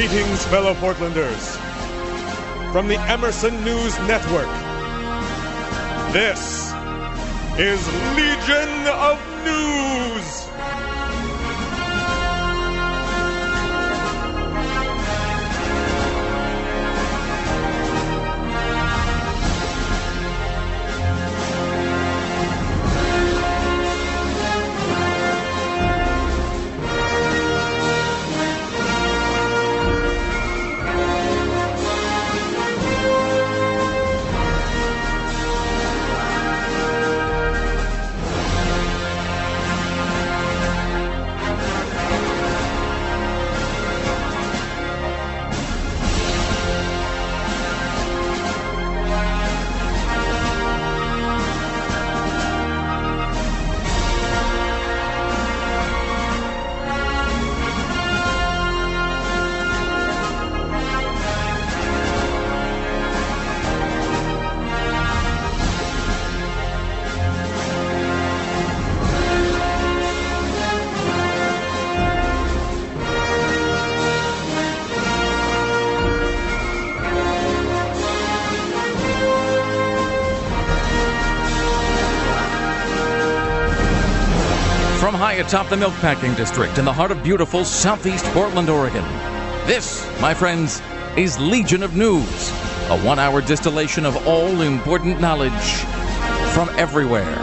Greetings, fellow Portlanders. From the Emerson News Network, this is Legion of News. From high atop the Milkpacking District in the heart of beautiful southeast Portland, Oregon, this, my friends, is Legion of News, a one-hour distillation of all important knowledge from everywhere.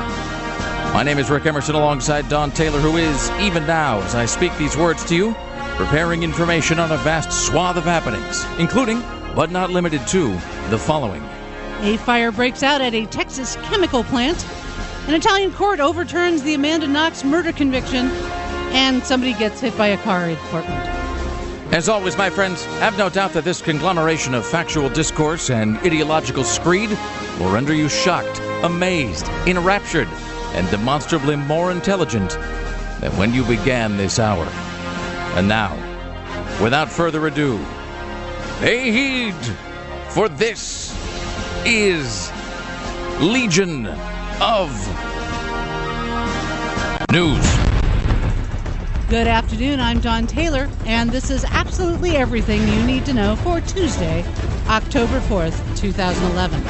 My name is Rick Emerson alongside Don Taylor, who is, even now as I speak these words to you, preparing information on a vast swath of happenings, including, but not limited to, the following. A fire breaks out at a Texas chemical plant. An Italian court overturns the Amanda Knox murder conviction, and somebody gets hit by a car in Portland. As always, my friends, have no doubt that this conglomeration of factual discourse and ideological screed will render you shocked, amazed, enraptured, and demonstrably more intelligent than when you began this hour. And now, without further ado, pay heed, for this is Legion of News. Good afternoon, I'm Don Taylor, and this is absolutely everything you need to know for Tuesday, October 4th, 2011.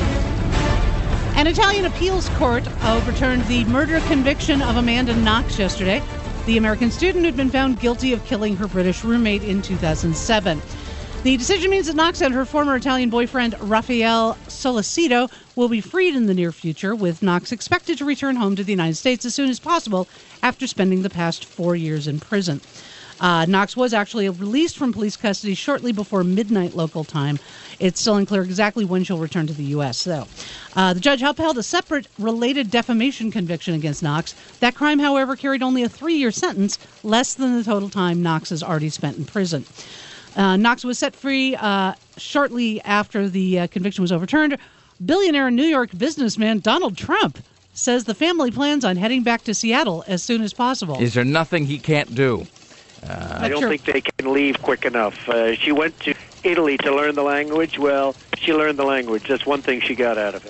An Italian appeals court overturned the murder conviction of Amanda Knox yesterday, the American student who'd been found guilty of killing her British roommate in 2007. The decision means that Knox and her former Italian boyfriend, Rafael Solicito, will be freed in the near future, with Knox expected to return home to the United States as soon as possible after spending the past 4 years in prison. Knox was actually released from police custody shortly before midnight local time. It's still unclear exactly when she'll return to the U.S., though. The judge upheld a separate related defamation conviction against Knox. That crime, however, carried only a 3-year sentence, less than the total time Knox has already spent in prison. Knox was set free shortly after the conviction was overturned. Billionaire and New York businessman Donald Trump says the family plans on heading back to Seattle as soon as possible. Is there nothing he can't do? I don't think they can leave quick enough. She went to Italy to learn the language. Well, she learned the language. That's one thing she got out of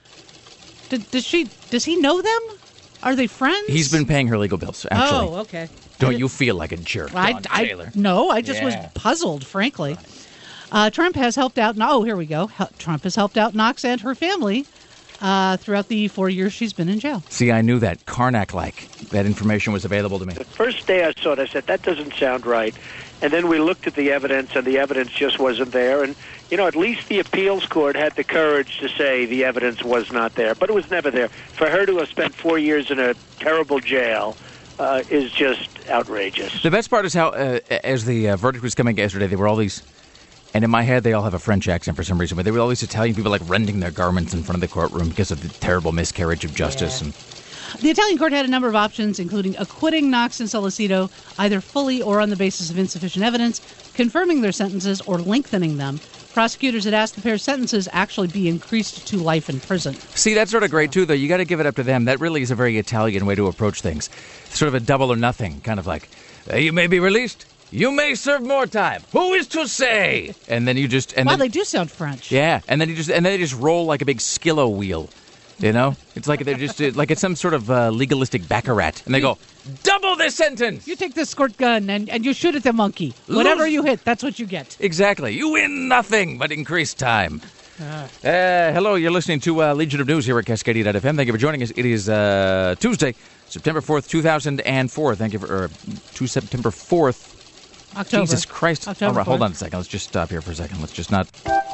it. Does he know them? Are they friends? He's been paying her legal bills, actually. Oh, okay. Don't you feel like a jerk, Don Taylor? No, I just was puzzled, frankly. Trump has helped out. Oh, here we go. Trump has helped out Knox and her family throughout the 4 years she's been in jail. See, I knew that. Karnak-like. That information was available to me. The first day I saw it, I said, that doesn't sound right. And then we looked at the evidence, and the evidence just wasn't there. And, you know, at least the appeals court had the courage to say the evidence was not there. But it was never there. For her to have spent 4 years in a terrible jail is just outrageous. The best part is how, as the verdict was coming yesterday, there were all these, and in my head they all have a French accent for some reason, but there were all these Italian people like rending their garments in front of the courtroom because of the terrible miscarriage of justice. Yeah. And the Italian court had a number of options, including acquitting Knox and Solicito either fully or on the basis of insufficient evidence, confirming their sentences, or lengthening them. Prosecutors had asked the pair's sentences actually be increased to life in prison. See, that's sort of great, too, though. You got to give it up to them. That really is a very Italian way to approach things. Sort of a double or nothing, kind of like, you may be released, you may serve more time. Who is to say? And then you just... Wow, they do sound French. Yeah, and then they just roll like a big Skillo wheel. You know? It's like they're just like it's some sort of legalistic baccarat. And they go, double this sentence! You take the squirt gun and you shoot at the monkey. Whatever you hit, that's what you get. Exactly. You win nothing but increased time. Hello, you're listening to Legion of News here at Cascadia.fm. Thank you for joining us. It is Tuesday, September 4th, 2004. Thank you for September 4th. October. Jesus Christ. October All right, hold 4th. on a second. Let's just stop here for a second. Let's just not.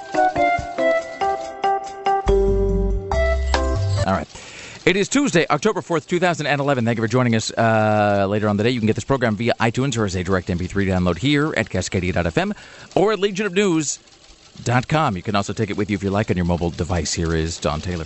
All right. It is Tuesday, October 4th, 2011. Thank you for joining us later on the day. You can get this program via iTunes or as a direct MP3 download here at Cascadia.fm or at legionofnews.com. You can also take it with you if you like on your mobile device. Here is Don Taylor.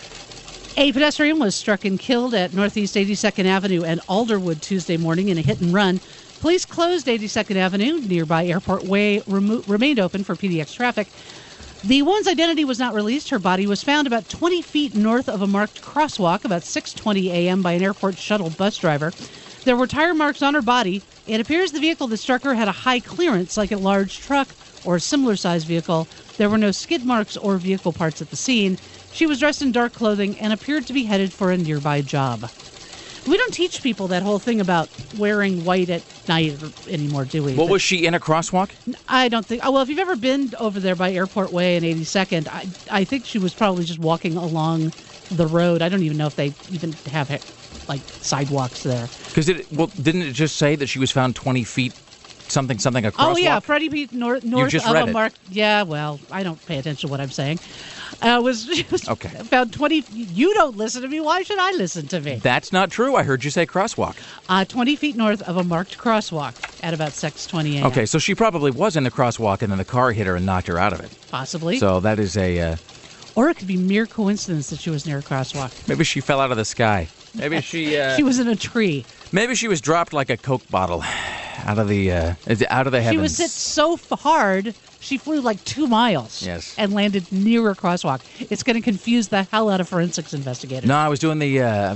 A pedestrian was struck and killed at Northeast 82nd Avenue and Alderwood Tuesday morning in a hit and run. Police closed 82nd Avenue. Nearby Airport Way remained open for PDX traffic. The woman's identity was not released. Her body was found about 20 feet north of a marked crosswalk about 6:20 a.m. by an airport shuttle bus driver. There were tire marks on her body. It appears the vehicle that struck her had a high clearance, like a large truck or a similar-sized vehicle. There were no skid marks or vehicle parts at the scene. She was dressed in dark clothing and appeared to be headed for a nearby job. We don't teach people that whole thing about wearing white at night anymore, do we? Well, was she in a crosswalk? I don't think. Oh, well, if you've ever been over there by Airport Way and 82nd, I think she was probably just walking along the road. I don't even know if they even have like sidewalks there. Because didn't it just say that she was found 20 feet something a crosswalk? Oh yeah, Freddie Pete north just of read a it. mark. Yeah, well, I don't pay attention to what I'm saying. Was okay. Found 20. You don't listen to me. Why should I listen to me? That's not true. I heard you say crosswalk. 20 feet north of a marked crosswalk at about 6:20 a.m. Okay, so she probably was in the crosswalk and then the car hit her and knocked her out of it. Possibly. So that is a. Or it could be mere coincidence that she was near a crosswalk. Maybe she fell out of the sky. Maybe she. She was in a tree. Maybe she was dropped like a Coke bottle out of the heavens. She was hit so hard, she flew like 2 miles. Yes. And landed near a crosswalk. It's going to confuse the hell out of forensics investigators. No, I was doing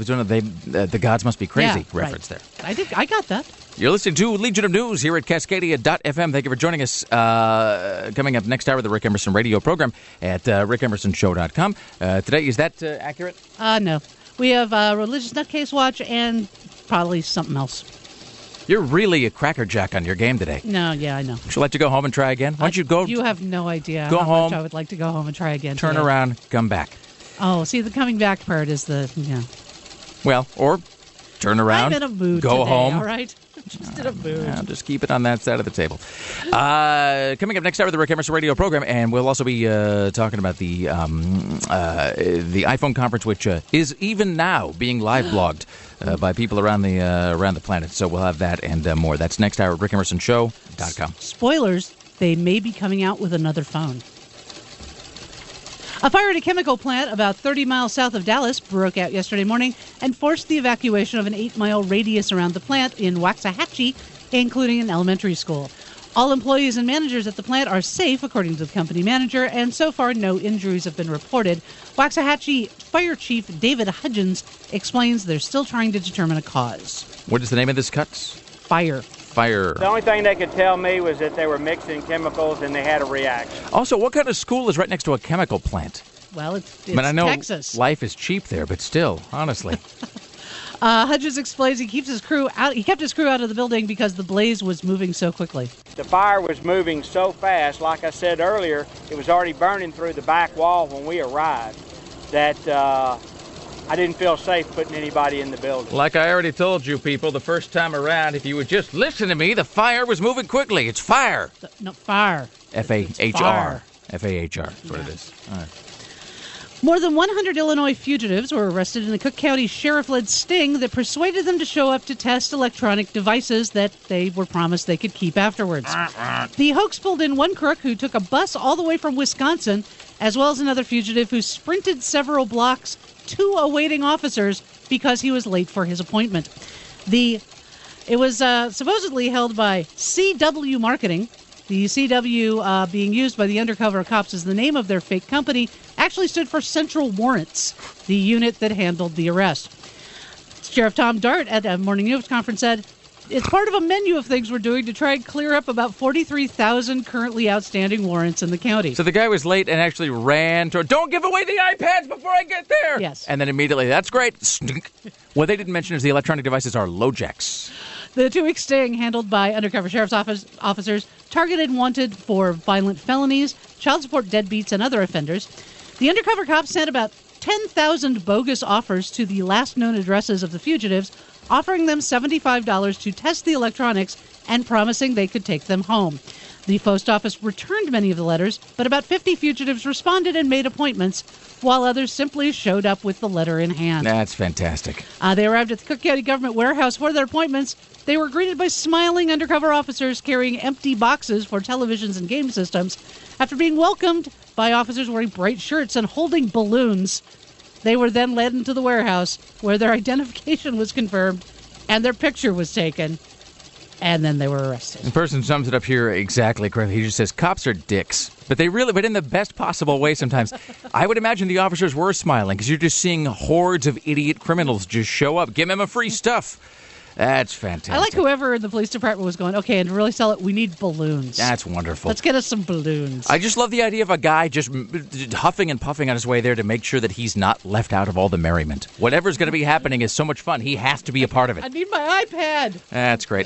the Gods Must Be Crazy reference there. I got that. You're listening to Legion of News here at Cascadia.fm. Thank you for joining us. Coming up next hour, the Rick Emerson radio program at rickemersonshow.com. Today, is that accurate? No. We have Religious Nutcase Watch and probably something else. You're really a crackerjack on your game today. No, yeah, I know. Should I let you go home and try again? Why don't you go? You have no idea go how home, much I would like to go home and try again. Turn today. around, come back. Oh, see, the coming back part is the, Well, or turn around, I'm in a mood go today, home. all right? Just in a mood. I'll just keep it on that side of the table. Coming up next hour, the Rick Emerson radio program, and we'll also be talking about the iPhone conference, which is even now being live blogged by people around the planet. So we'll have that and more. That's next hour at rickemersonshow.com. Spoilers, they may be coming out with another phone. A fire at a chemical plant about 30 miles south of Dallas broke out yesterday morning and forced the evacuation of an 8-mile radius around the plant in Waxahachie, including an elementary school. All employees and managers at the plant are safe, according to the company manager, and so far no injuries have been reported. Waxahachie Fire Chief David Hudgens explains they're still trying to determine a cause. What is the name of this cuts? Fire. The only thing they could tell me was that they were mixing chemicals and they had a reaction. Also, what kind of school is right next to a chemical plant? Well, it's I know Texas. Life is cheap there, but still, honestly. Hudgens explains he kept his crew out of the building because the blaze was moving so quickly. The fire was moving so fast, like I said earlier, it was already burning through the back wall when we arrived, that I didn't feel safe putting anybody in the building. Like I already told you people the first time around, if you would just listen to me, the fire was moving quickly. It's fire. No, fire. F-A-H-R. F-A-H-R. That's what it is. All right. More than 100 Illinois fugitives were arrested in a Cook County sheriff-led sting that persuaded them to show up to test electronic devices that they were promised they could keep afterwards. The hoax pulled in one crook who took a bus all the way from Wisconsin, as well as another fugitive who sprinted several blocks to awaiting officers because he was late for his appointment. It was supposedly held by CW Marketing. The CW, being used by the undercover cops as the name of their fake company, actually stood for Central Warrants, the unit that handled the arrest. Sheriff Tom Dart at a morning news conference said, It's part of a menu of things we're doing to try and clear up about 43,000 currently outstanding warrants in the county. So the guy was late and actually ran toward, don't give away the iPads before I get there. Yes. And then immediately, that's great. What they didn't mention is the electronic devices are LoJacks. The 2-week sting handled by undercover sheriff's officers targeted and wanted for violent felonies, child support deadbeats, and other offenders. The undercover cops sent about 10,000 bogus offers to the last known addresses of the fugitives, offering them $75 to test the electronics and promising they could take them home. The post office returned many of the letters, but about 50 fugitives responded and made appointments, while others simply showed up with the letter in hand. That's fantastic. They arrived at the Cook County Government Warehouse for their appointments. They were greeted by smiling undercover officers carrying empty boxes for televisions and game systems. After being welcomed by officers wearing bright shirts and holding balloons, they were then led into the warehouse where their identification was confirmed and their picture was taken, and then they were arrested. The person sums it up here exactly correctly. He just says, cops are dicks. But in the best possible way sometimes. I would imagine the officers were smiling because you're just seeing hordes of idiot criminals just show up. Give them a free stuff. That's fantastic. I like whoever in the police department was going, okay, and to really sell it, we need balloons. That's wonderful. Let's get us some balloons. I just love the idea of a guy just huffing and puffing on his way there to make sure that he's not left out of all the merriment. Whatever's going to be happening is so much fun. He has to be a part of it. I need my iPad. That's great.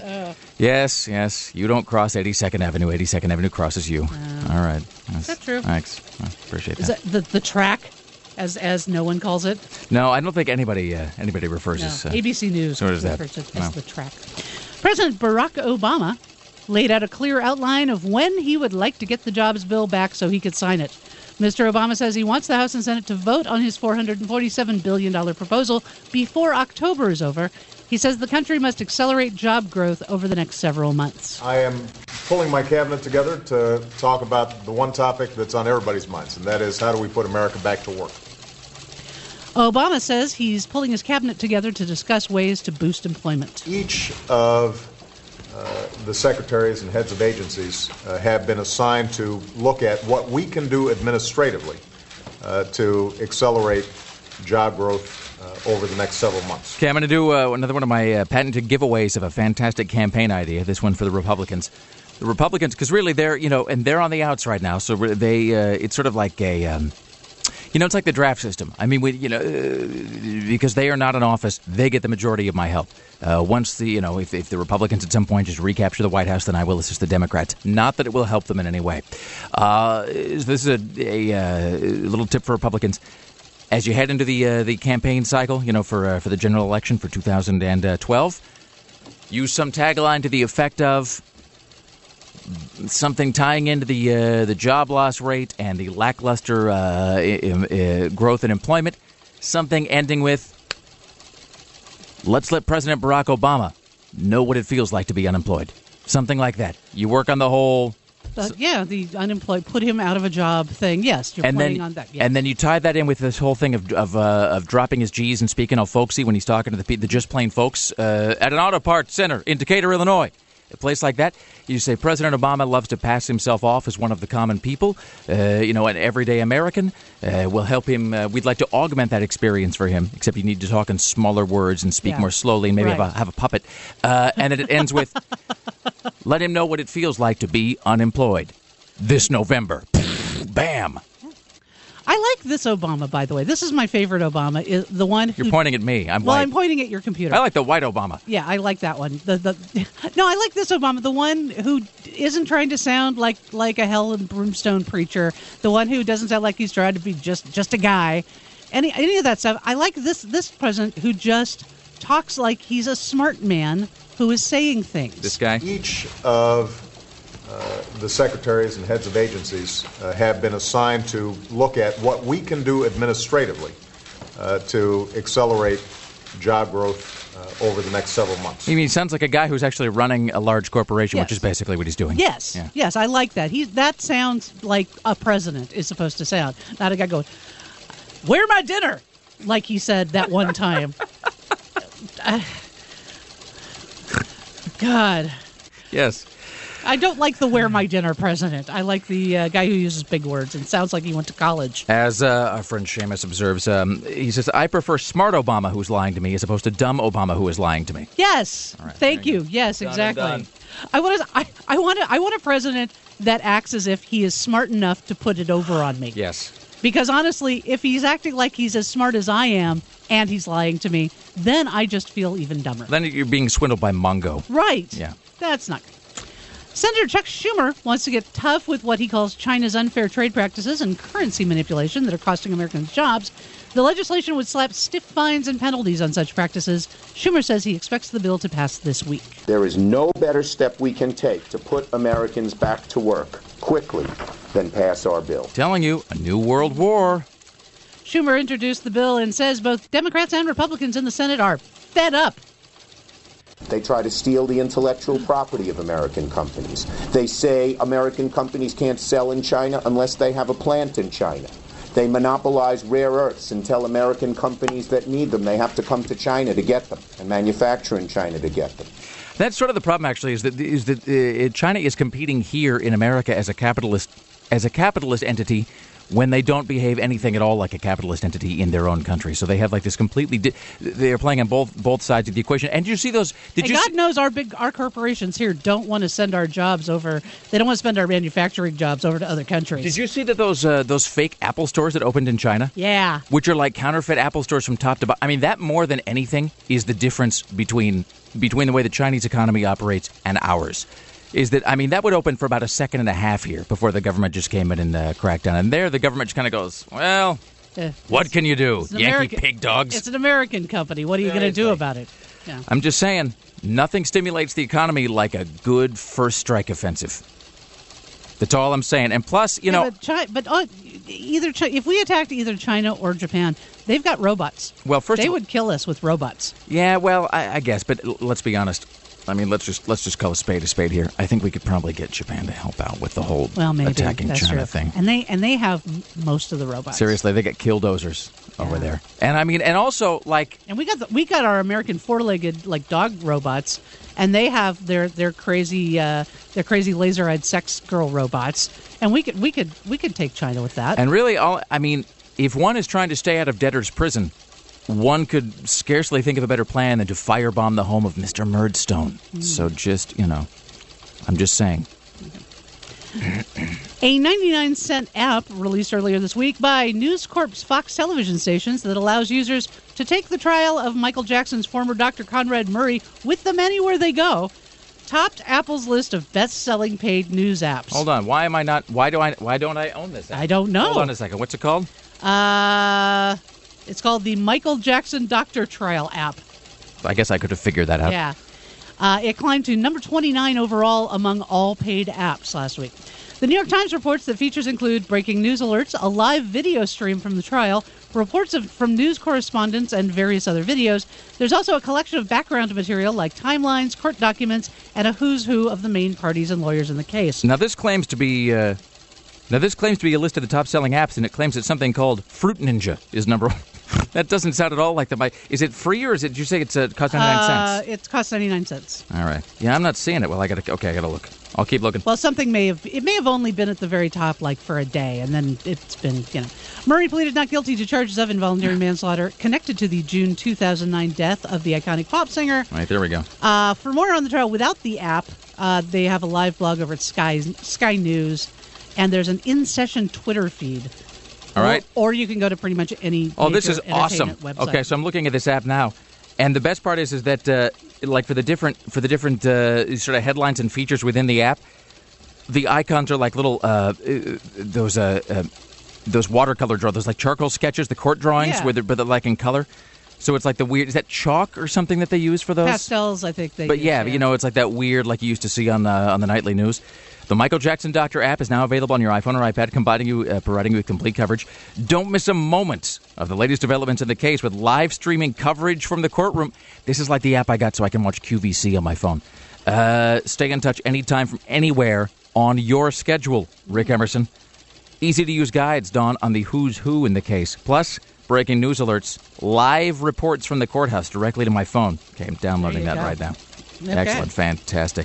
Yes. You don't cross 82nd Avenue. 82nd Avenue crosses you. All right. Is that true? Thanks. I appreciate Is that. that the track, as no one calls it? No, I don't think anybody refers No. as... ABC News so what is that? refers to it No. as the track. President Barack Obama laid out a clear outline of when he would like to get the jobs bill back so he could sign it. Mr. Obama says he wants the House and Senate to vote on his $447 billion proposal before October is over. He says the country must accelerate job growth over the next several months. I am pulling my cabinet together to talk about the one topic that's on everybody's minds, and that is how do we put America back to work? Obama says he's pulling his cabinet together to discuss ways to boost employment. Each of the secretaries and heads of agencies have been assigned to look at what we can do administratively to accelerate job growth over the next several months. Okay, I'm going to do another one of my patented giveaways of a fantastic campaign idea, this one for the Republicans. The Republicans, because really they're, and they're on the outs right now, so they, it's sort of like a... it's like the draft system. I mean, because they are not in office, they get the majority of my help. Once if the Republicans at some point just recapture the White House, then I will assist the Democrats. Not that it will help them in any way. This is a little tip for Republicans. As you head into the campaign cycle, for the general election for 2012, use some tagline to the effect of something tying into the job loss rate and the lackluster growth in employment. Something ending with, let's let President Barack Obama know what it feels like to be unemployed. Something like that. You work on the whole... the unemployed, put him out of a job thing. Yes, you're planning on that. Yes. And then you tie that in with this whole thing of dropping his G's and speaking all folksy when he's talking to the just plain folks at an auto parts center in Decatur, Illinois. A place like that, you say President Obama loves to pass himself off as one of the common people, an everyday American. We'll help him. We'd like to augment that experience for him, except you need to talk in smaller words and speak more slowly and maybe have a puppet. And then it ends with, let him know what it feels like to be unemployed this November. Bam. I like this Obama, by the way. This is my favorite Obama. Is the one who, You're pointing at me. I'm white. I'm pointing at your computer. I like the white Obama. Yeah, I like that one. No, I like this Obama. The one who isn't trying to sound like a hell and brimstone preacher. The one who doesn't sound like he's trying to be just a guy. Any of that stuff. I like this president who just talks like he's a smart man who is saying things. This guy? Each of the secretaries and heads of agencies have been assigned to look at what we can do administratively to accelerate job growth over the next several months. You mean, he sounds like a guy who's actually running a large corporation, Yes. which is basically what he's doing. Yes, yes, I like that. That sounds like a president is supposed to sound. Not a guy going, "Where my dinner?" like he said that one time. God. Yes. I don't like the "wear my dinner" president. I like the guy who uses big words and sounds like he went to college. As our friend Seamus observes, he says, I prefer smart Obama who's lying to me as opposed to dumb Obama who is lying to me. Yes. Right, thank you. Yes, Done exactly. and done. I want a president that acts as if he is smart enough to put it over on me. Yes. Because honestly, if he's acting like he's as smart as I am and he's lying to me, then I just feel even dumber. Then you're being swindled by Mongo. Right. Yeah. That's not good. Senator Chuck Schumer wants to get tough with what he calls China's unfair trade practices and currency manipulation that are costing Americans jobs. The legislation would slap stiff fines and penalties on such practices. Schumer says he expects the bill to pass this week. There is no better step we can take to put Americans back to work quickly than pass our bill. Telling you, a new world war. Schumer introduced the bill and says both Democrats and Republicans in the Senate are fed up. They try to steal the intellectual property of American companies. They say American companies can't sell in China unless they have a plant in China. They monopolize rare earths and tell American companies that need them they have to come to China to get them and manufacture in China to get them. That's sort of the problem, actually, is that China is competing here in America as a capitalist entity when they don't behave anything at all like a capitalist entity in their own country. So they have like this completely they are playing on both sides of the equation. And did you see those? God knows our corporations here don't want to send our jobs over. They don't want to spend our manufacturing jobs over to other countries. Did you see that those fake Apple stores that opened in China? Yeah. Which are like counterfeit Apple stores from top to bottom. I mean, that more than anything is the difference between the way the Chinese economy operates and ours. Is that, I mean, that would open for about a second and a half here before the government just came in and cracked down. And there, the government just kind of goes, well, what can you do, Yankee pig dogs? It's an American company. What are you going to do about it? Yeah. I'm just saying, nothing stimulates the economy like a good first strike offensive. That's all I'm saying. And plus, you know... if we attacked either China or Japan, they've got robots. Well, they would kill us with robots. Yeah, well, I guess. But let's be honest. I mean, let's just call a spade here. I think we could probably get Japan to help out with the whole attacking China thing. And they have most of the robots. Seriously, they got killdozers over there. And I mean, and also like, and we got our American four-legged like dog robots, and they have their crazy laser-eyed sex girl robots, and we could take China with that. And really, if one is trying to stay out of debtor's prison, one could scarcely think of a better plan than to firebomb the home of Mr. Murdstone. So just, I'm just saying. A 99-cent app released earlier this week by News Corp's Fox television stations that allows users to take the trial of Michael Jackson's former Dr. Conrad Murray with them anywhere they go, topped Apple's list of best-selling paid news apps. Hold on. Why don't I own this app? I don't know. Hold on a second. What's it called? It's called the Michael Jackson Doctor Trial app. I guess I could have figured that out. Yeah. It climbed to number 29 overall among all paid apps last week. The New York Times reports that features include breaking news alerts, a live video stream from the trial, reports from news correspondents, and various other videos. There's also a collection of background material like timelines, court documents, and a who's who of the main parties and lawyers in the case. Now, this claims to be a list of the top-selling apps, and it claims that something called Fruit Ninja is number one. That doesn't sound at all like Is it free, or did you say it costs 99 cents? It costs 99 cents. All right. Yeah, I'm not seeing it. Well, I gotta look. I'll keep looking. Well, something may have only been at the very top, like for a day, and then it's been, Murray pleaded not guilty to charges of involuntary manslaughter connected to the June 2009 death of the iconic pop singer. All right, there we go. For more on the trial without the app, they have a live blog over at Sky News, and there's an in-session Twitter feed. All right. Or you can go to pretty much any this is awesome. Website. Okay, so I'm looking at this app now, and the best part is that like for the different sort of headlines and features within the app, the icons are like little those watercolor drawings, those like charcoal sketches, the court drawings, but they're like in color. So it's like the weird, is that chalk or something that they use for those? Pastels, I think they use. But yeah, it's like that weird like you used to see on the nightly news. The Michael Jackson Doctor app is now available on your iPhone or iPad, providing you with complete coverage. Don't miss a moment of the latest developments in the case with live streaming coverage from the courtroom. This is like the app I got so I can watch QVC on my phone. Stay in touch anytime from anywhere on your schedule, Rick Emerson. Easy-to-use guides, Dawn, on the who's who in the case. Plus, breaking news alerts, live reports from the courthouse directly to my phone. Okay, I'm downloading that right now. Okay. Excellent, fantastic.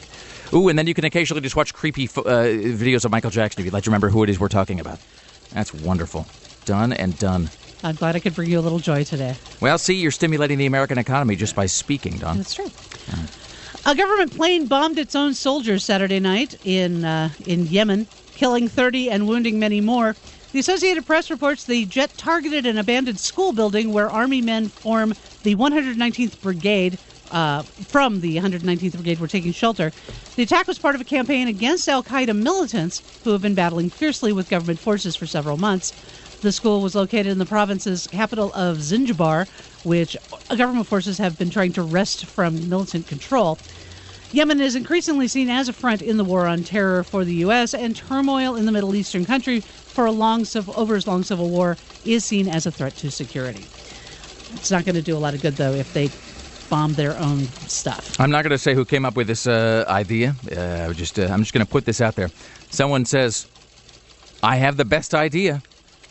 Ooh, and then you can occasionally just watch creepy videos of Michael Jackson if you'd like to remember who it is we're talking about. That's wonderful. Done and done. I'm glad I could bring you a little joy today. Well, see, you're stimulating the American economy just by speaking, Don. That's true. A government plane bombed its own soldiers Saturday night in Yemen, killing 30 and wounding many more. The Associated Press reports the jet targeted an abandoned school building where Army men form the 119th Brigade. From the 119th Brigade were taking shelter. The attack was part of a campaign against al-Qaeda militants who have been battling fiercely with government forces for several months. The school was located in the province's capital of Zinjibar, which government forces have been trying to wrest from militant control. Yemen is increasingly seen as a front in the war on terror for the U.S., and turmoil in the Middle Eastern country for over as long civil war is seen as a threat to security. It's not going to do a lot of good, though, if they bomb their own stuff. I'm not going to say who came up with this idea. I'm just going to put this out there. Someone says, I have the best idea.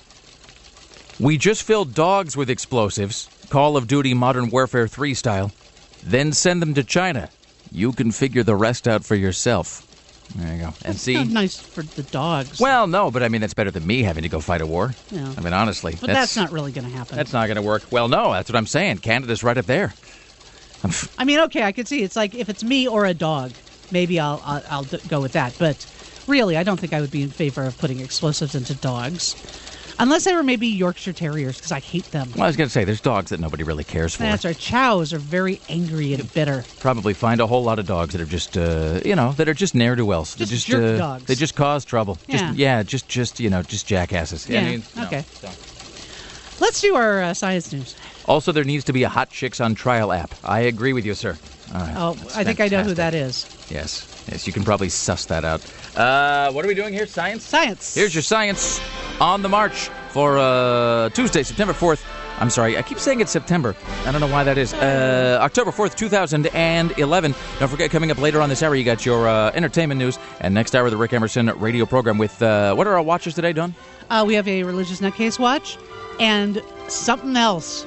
We just fill dogs with explosives, Call of Duty Modern Warfare 3 style, then send them to China. You can figure the rest out for yourself. There you go. And That's see, not nice for the dogs. well, no, but I mean, that's better than me having to go fight a war. Yeah. I mean, honestly. But that's not really going to happen. That's not going to work. Well, no, that's what I'm saying. Canada's right up there. I mean, okay, I could see. It's like if it's me or a dog, maybe I'll go with that. But really, I don't think I would be in favor of putting explosives into dogs. Unless they were maybe Yorkshire Terriers, because I hate them. Well, I was going to say, there's dogs that nobody really cares for. That's right. Chows are very angry and bitter. Probably find a whole lot of dogs that are just, that are just ne'er-do-wells. Just jerk dogs. They just cause trouble. Yeah. Just jackasses. Yeah, I mean, okay. No. Let's do our science news. Also, there needs to be a Hot Chicks on Trial app. I agree with you, sir. All right. Oh, I think I know who that is. Yes, you can probably suss that out. What are we doing here? Science? Science. Here's your science on the march for Tuesday, September 4th. I'm sorry, I keep saying it's September. I don't know why that is. October 4th, 2011. Don't forget, coming up later on this hour, you got your entertainment news. And next hour, the Rick Emerson radio program with, what are our watches today, Dawn? We have a religious nutcase watch and something else.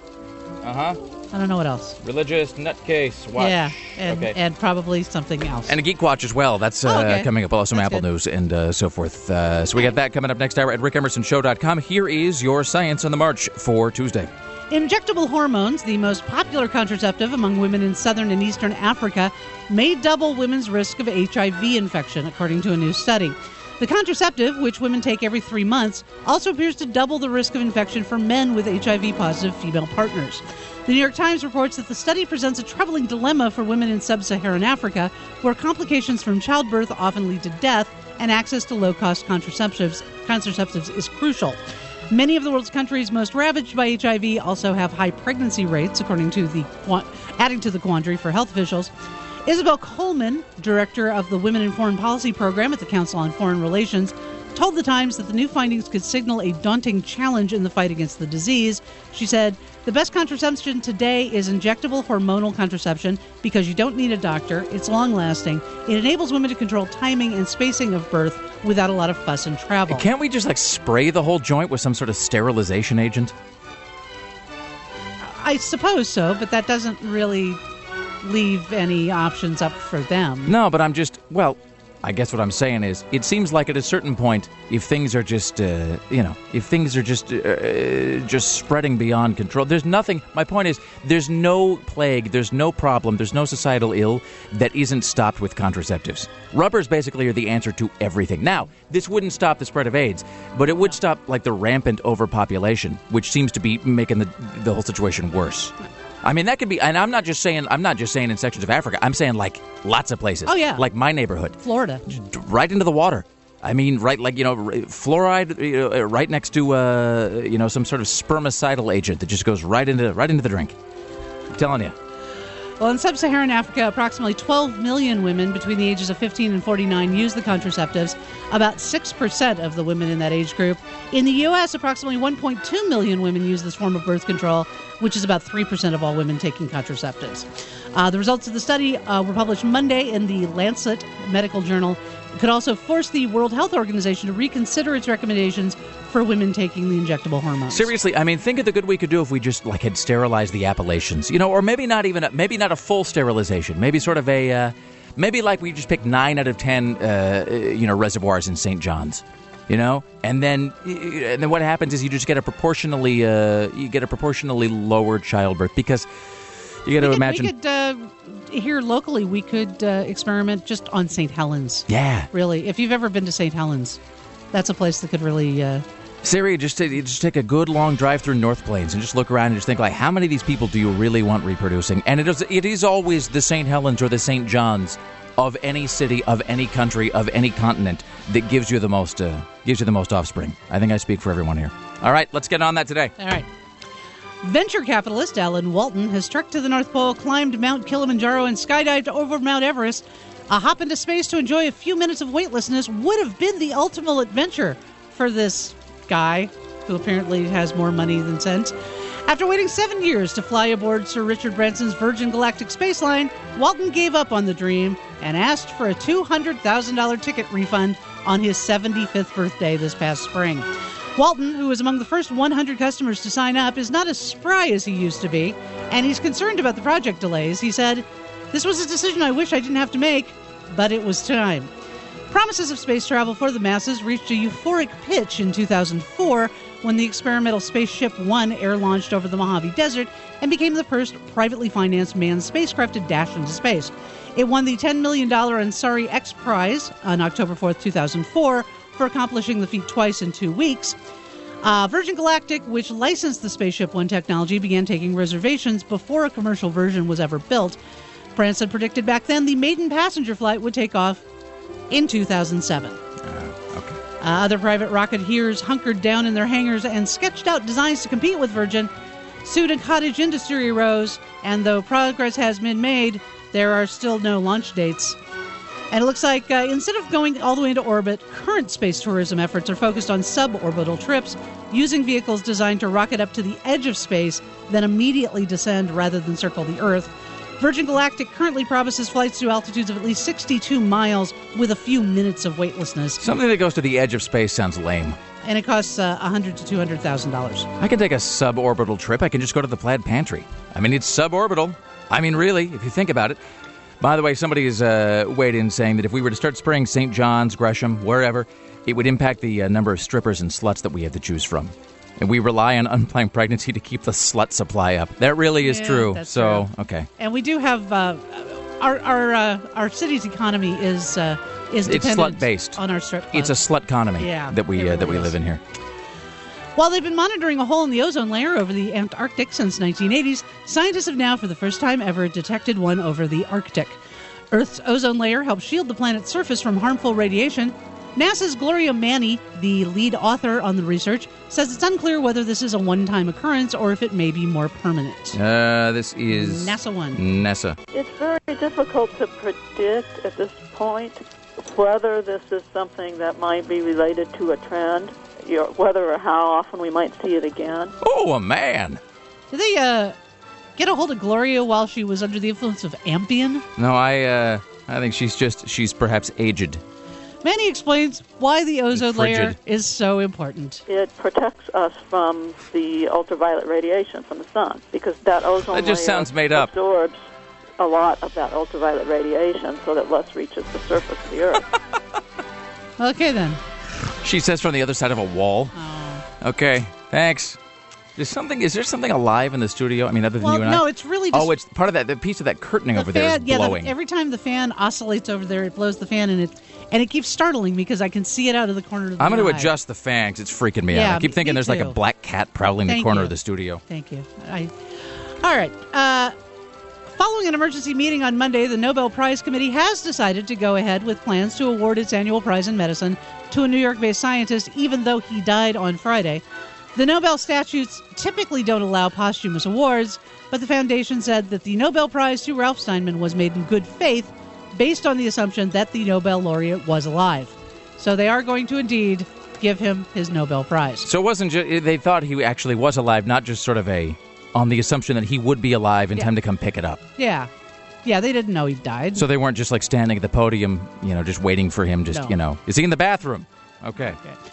Uh-huh. I don't know what else. Religious nutcase watch. Yeah, and probably something else. And a Geek Watch as well. That's coming up. Also, some Apple news and so forth. So we got that coming up next hour at rickemersonshow.com. Here is your Science on the March for Tuesday. Injectable hormones, the most popular contraceptive among women in southern and eastern Africa, may double women's risk of HIV infection, according to a new study. The contraceptive, which women take every 3 months, also appears to double the risk of infection for men with HIV-positive female partners. The New York Times reports that the study presents a troubling dilemma for women in sub-Saharan Africa, where complications from childbirth often lead to death, and access to low-cost contraceptives is crucial. Many of the world's countries most ravaged by HIV also have high pregnancy rates, according to adding to the quandary for health officials. Isabel Coleman, director of the Women in Foreign Policy program at the Council on Foreign Relations, told The Times that the new findings could signal a daunting challenge in the fight against the disease. She said, "The best contraception today is injectable hormonal contraception because you don't need a doctor, it's long-lasting, it enables women to control timing and spacing of birth without a lot of fuss and travel." Can't we just, spray the whole joint with some sort of sterilization agent? I suppose so, but that doesn't really leave any options up for them. No, but I guess what I'm saying is, it seems like at a certain point, if things are just, just spreading beyond control, there's nothing, my point is, there's no plague, there's no problem, there's no societal ill that isn't stopped with contraceptives. Rubbers basically are the answer to everything. Now, this wouldn't stop the spread of AIDS, but it would stop, the rampant overpopulation, which seems to be making the whole situation worse. I mean, that could be, and I'm not just saying in sections of Africa. I'm saying lots of places. Oh, yeah. Like my neighborhood. Florida. Right into the water. I mean, fluoride right next to, some sort of spermicidal agent that just goes right into the drink. I'm telling you. Well, in sub-Saharan Africa, approximately 12 million women between the ages of 15 and 49 use the contraceptives, about 6% of the women in that age group. In the U.S., approximately 1.2 million women use this form of birth control, which is about 3% of all women taking contraceptives. The results of the study were published Monday in the Lancet Medical Journal. It could also force the World Health Organization to reconsider its recommendations for women taking the injectable hormones. Seriously, I mean, think of the good we could do if we just had sterilized the Appalachians, or maybe not a full sterilization, maybe sort of a Maybe like we just pick 9 out of 10, reservoirs in St. John's, and then what happens is you just get a proportionally lower childbirth because you got to imagine. We could here locally, we could experiment just on St. Helens. Yeah, really. If you've ever been to St. Helens, that's a place that could really. Siri, just take a good long drive through North Plains and just look around and just think, like, how many of these people do you really want reproducing? And it is always the St. Helens or the St. John's of any city, of any country, of any continent that gives you the most offspring. I think I speak for everyone here. All right, let's get on that today. All right. Venture capitalist Alan Walton has trekked to the North Pole, climbed Mount Kilimanjaro, and skydived over Mount Everest. A hop into space to enjoy a few minutes of weightlessness would have been the ultimate adventure for this guy, who apparently has more money than sense. After waiting 7 years to fly aboard Sir Richard Branson's Virgin Galactic Space Line, Walton gave up on the dream and asked for a $200,000 ticket refund on his 75th birthday this past spring. Walton, who was among the first 100 customers to sign up, is not as spry as he used to be, and he's concerned about the project delays. He said, "This was a decision I wish I didn't have to make, but it was time." Promises of space travel for the masses reached a euphoric pitch in 2004 when the experimental Spaceship One air-launched over the Mojave Desert and became the first privately financed manned spacecraft to dash into space. It won the $10 million Ansari X Prize on October 4th, 2004 for accomplishing the feat twice in 2 weeks. Virgin Galactic, which licensed the Spaceship One technology, began taking reservations before a commercial version was ever built. Branson predicted back then the maiden passenger flight would take off in 2007. Other private rocketeers hunkered down in their hangars and sketched out designs to compete with Virgin. Suit and cottage industry arose, and though progress has been made, there are still no launch dates. And it looks like instead of going all the way into orbit, current space tourism efforts are focused on suborbital trips, using vehicles designed to rocket up to the edge of space, then immediately descend rather than circle the Earth. Virgin Galactic currently promises flights to altitudes of at least 62 miles with a few minutes of weightlessness. Something that goes to the edge of space sounds lame. And it costs $100,000 to $200,000. I can take a suborbital trip. I can just go to the Plaid Pantry. I mean, it's suborbital. I mean, really, if you think about it. By the way, somebody has weighed in saying that if we were to start spraying St. John's, Gresham, wherever, it would impact the number of strippers and sluts that we have to choose from. And we rely on unplanned pregnancy to keep the slut supply up. That really is true. That's true. Okay. And we do have our city's economy is dependent slut-based on our strip club. It's a slut economy that we live in here. While they've been monitoring a hole in the ozone layer over the Antarctic since 1980s, scientists have now, for the first time ever, detected one over the Arctic. Earth's ozone layer helps shield the planet's surface from harmful radiation. NASA's Gloria Manny, the lead author on the research, says it's unclear whether this is a one-time occurrence or if it may be more permanent. This is NASA One. NASA. It's very difficult to predict at this point whether this is something that might be related to a trend, whether or how often we might see it again. Oh, man. Did they get a hold of Gloria while she was under the influence of Ambien? No, I think she's perhaps aged. Manny explains why the ozone layer is so important. It protects us from the ultraviolet radiation from the sun, because that ozone layer sounds made up. Absorbs a lot of that ultraviolet radiation so that less reaches the surface of the Earth. Okay, then. She says from the other side of a wall. Oh. Okay, thanks. Is there something alive in the studio? I mean, other than you and I? No, it's really just... Oh, it's part of that. The piece of that curtaining over there is blowing. Every time the fan oscillates over there, it blows the fan, and it keeps startling me because I can see it out of the corner of the eye. I'm going to adjust the fan because it's freaking me out. I keep thinking there's like a black cat prowling the corner of the studio. Thank you. All right. Following an emergency meeting on Monday, the Nobel Prize Committee has decided to go ahead with plans to award its annual prize in medicine to a New York-based scientist, even though he died on Friday. The Nobel statutes typically don't allow posthumous awards, but the foundation said that the Nobel Prize to Ralph Steinman was made in good faith based on the assumption that the Nobel laureate was alive. So they are going to indeed give him his Nobel Prize. So it wasn't they thought he actually was alive, not just sort of on the assumption that he would be alive in time to come pick it up. Yeah. Yeah, they didn't know he died. So they weren't just like standing at the podium, just waiting for him, is he in the bathroom? Okay.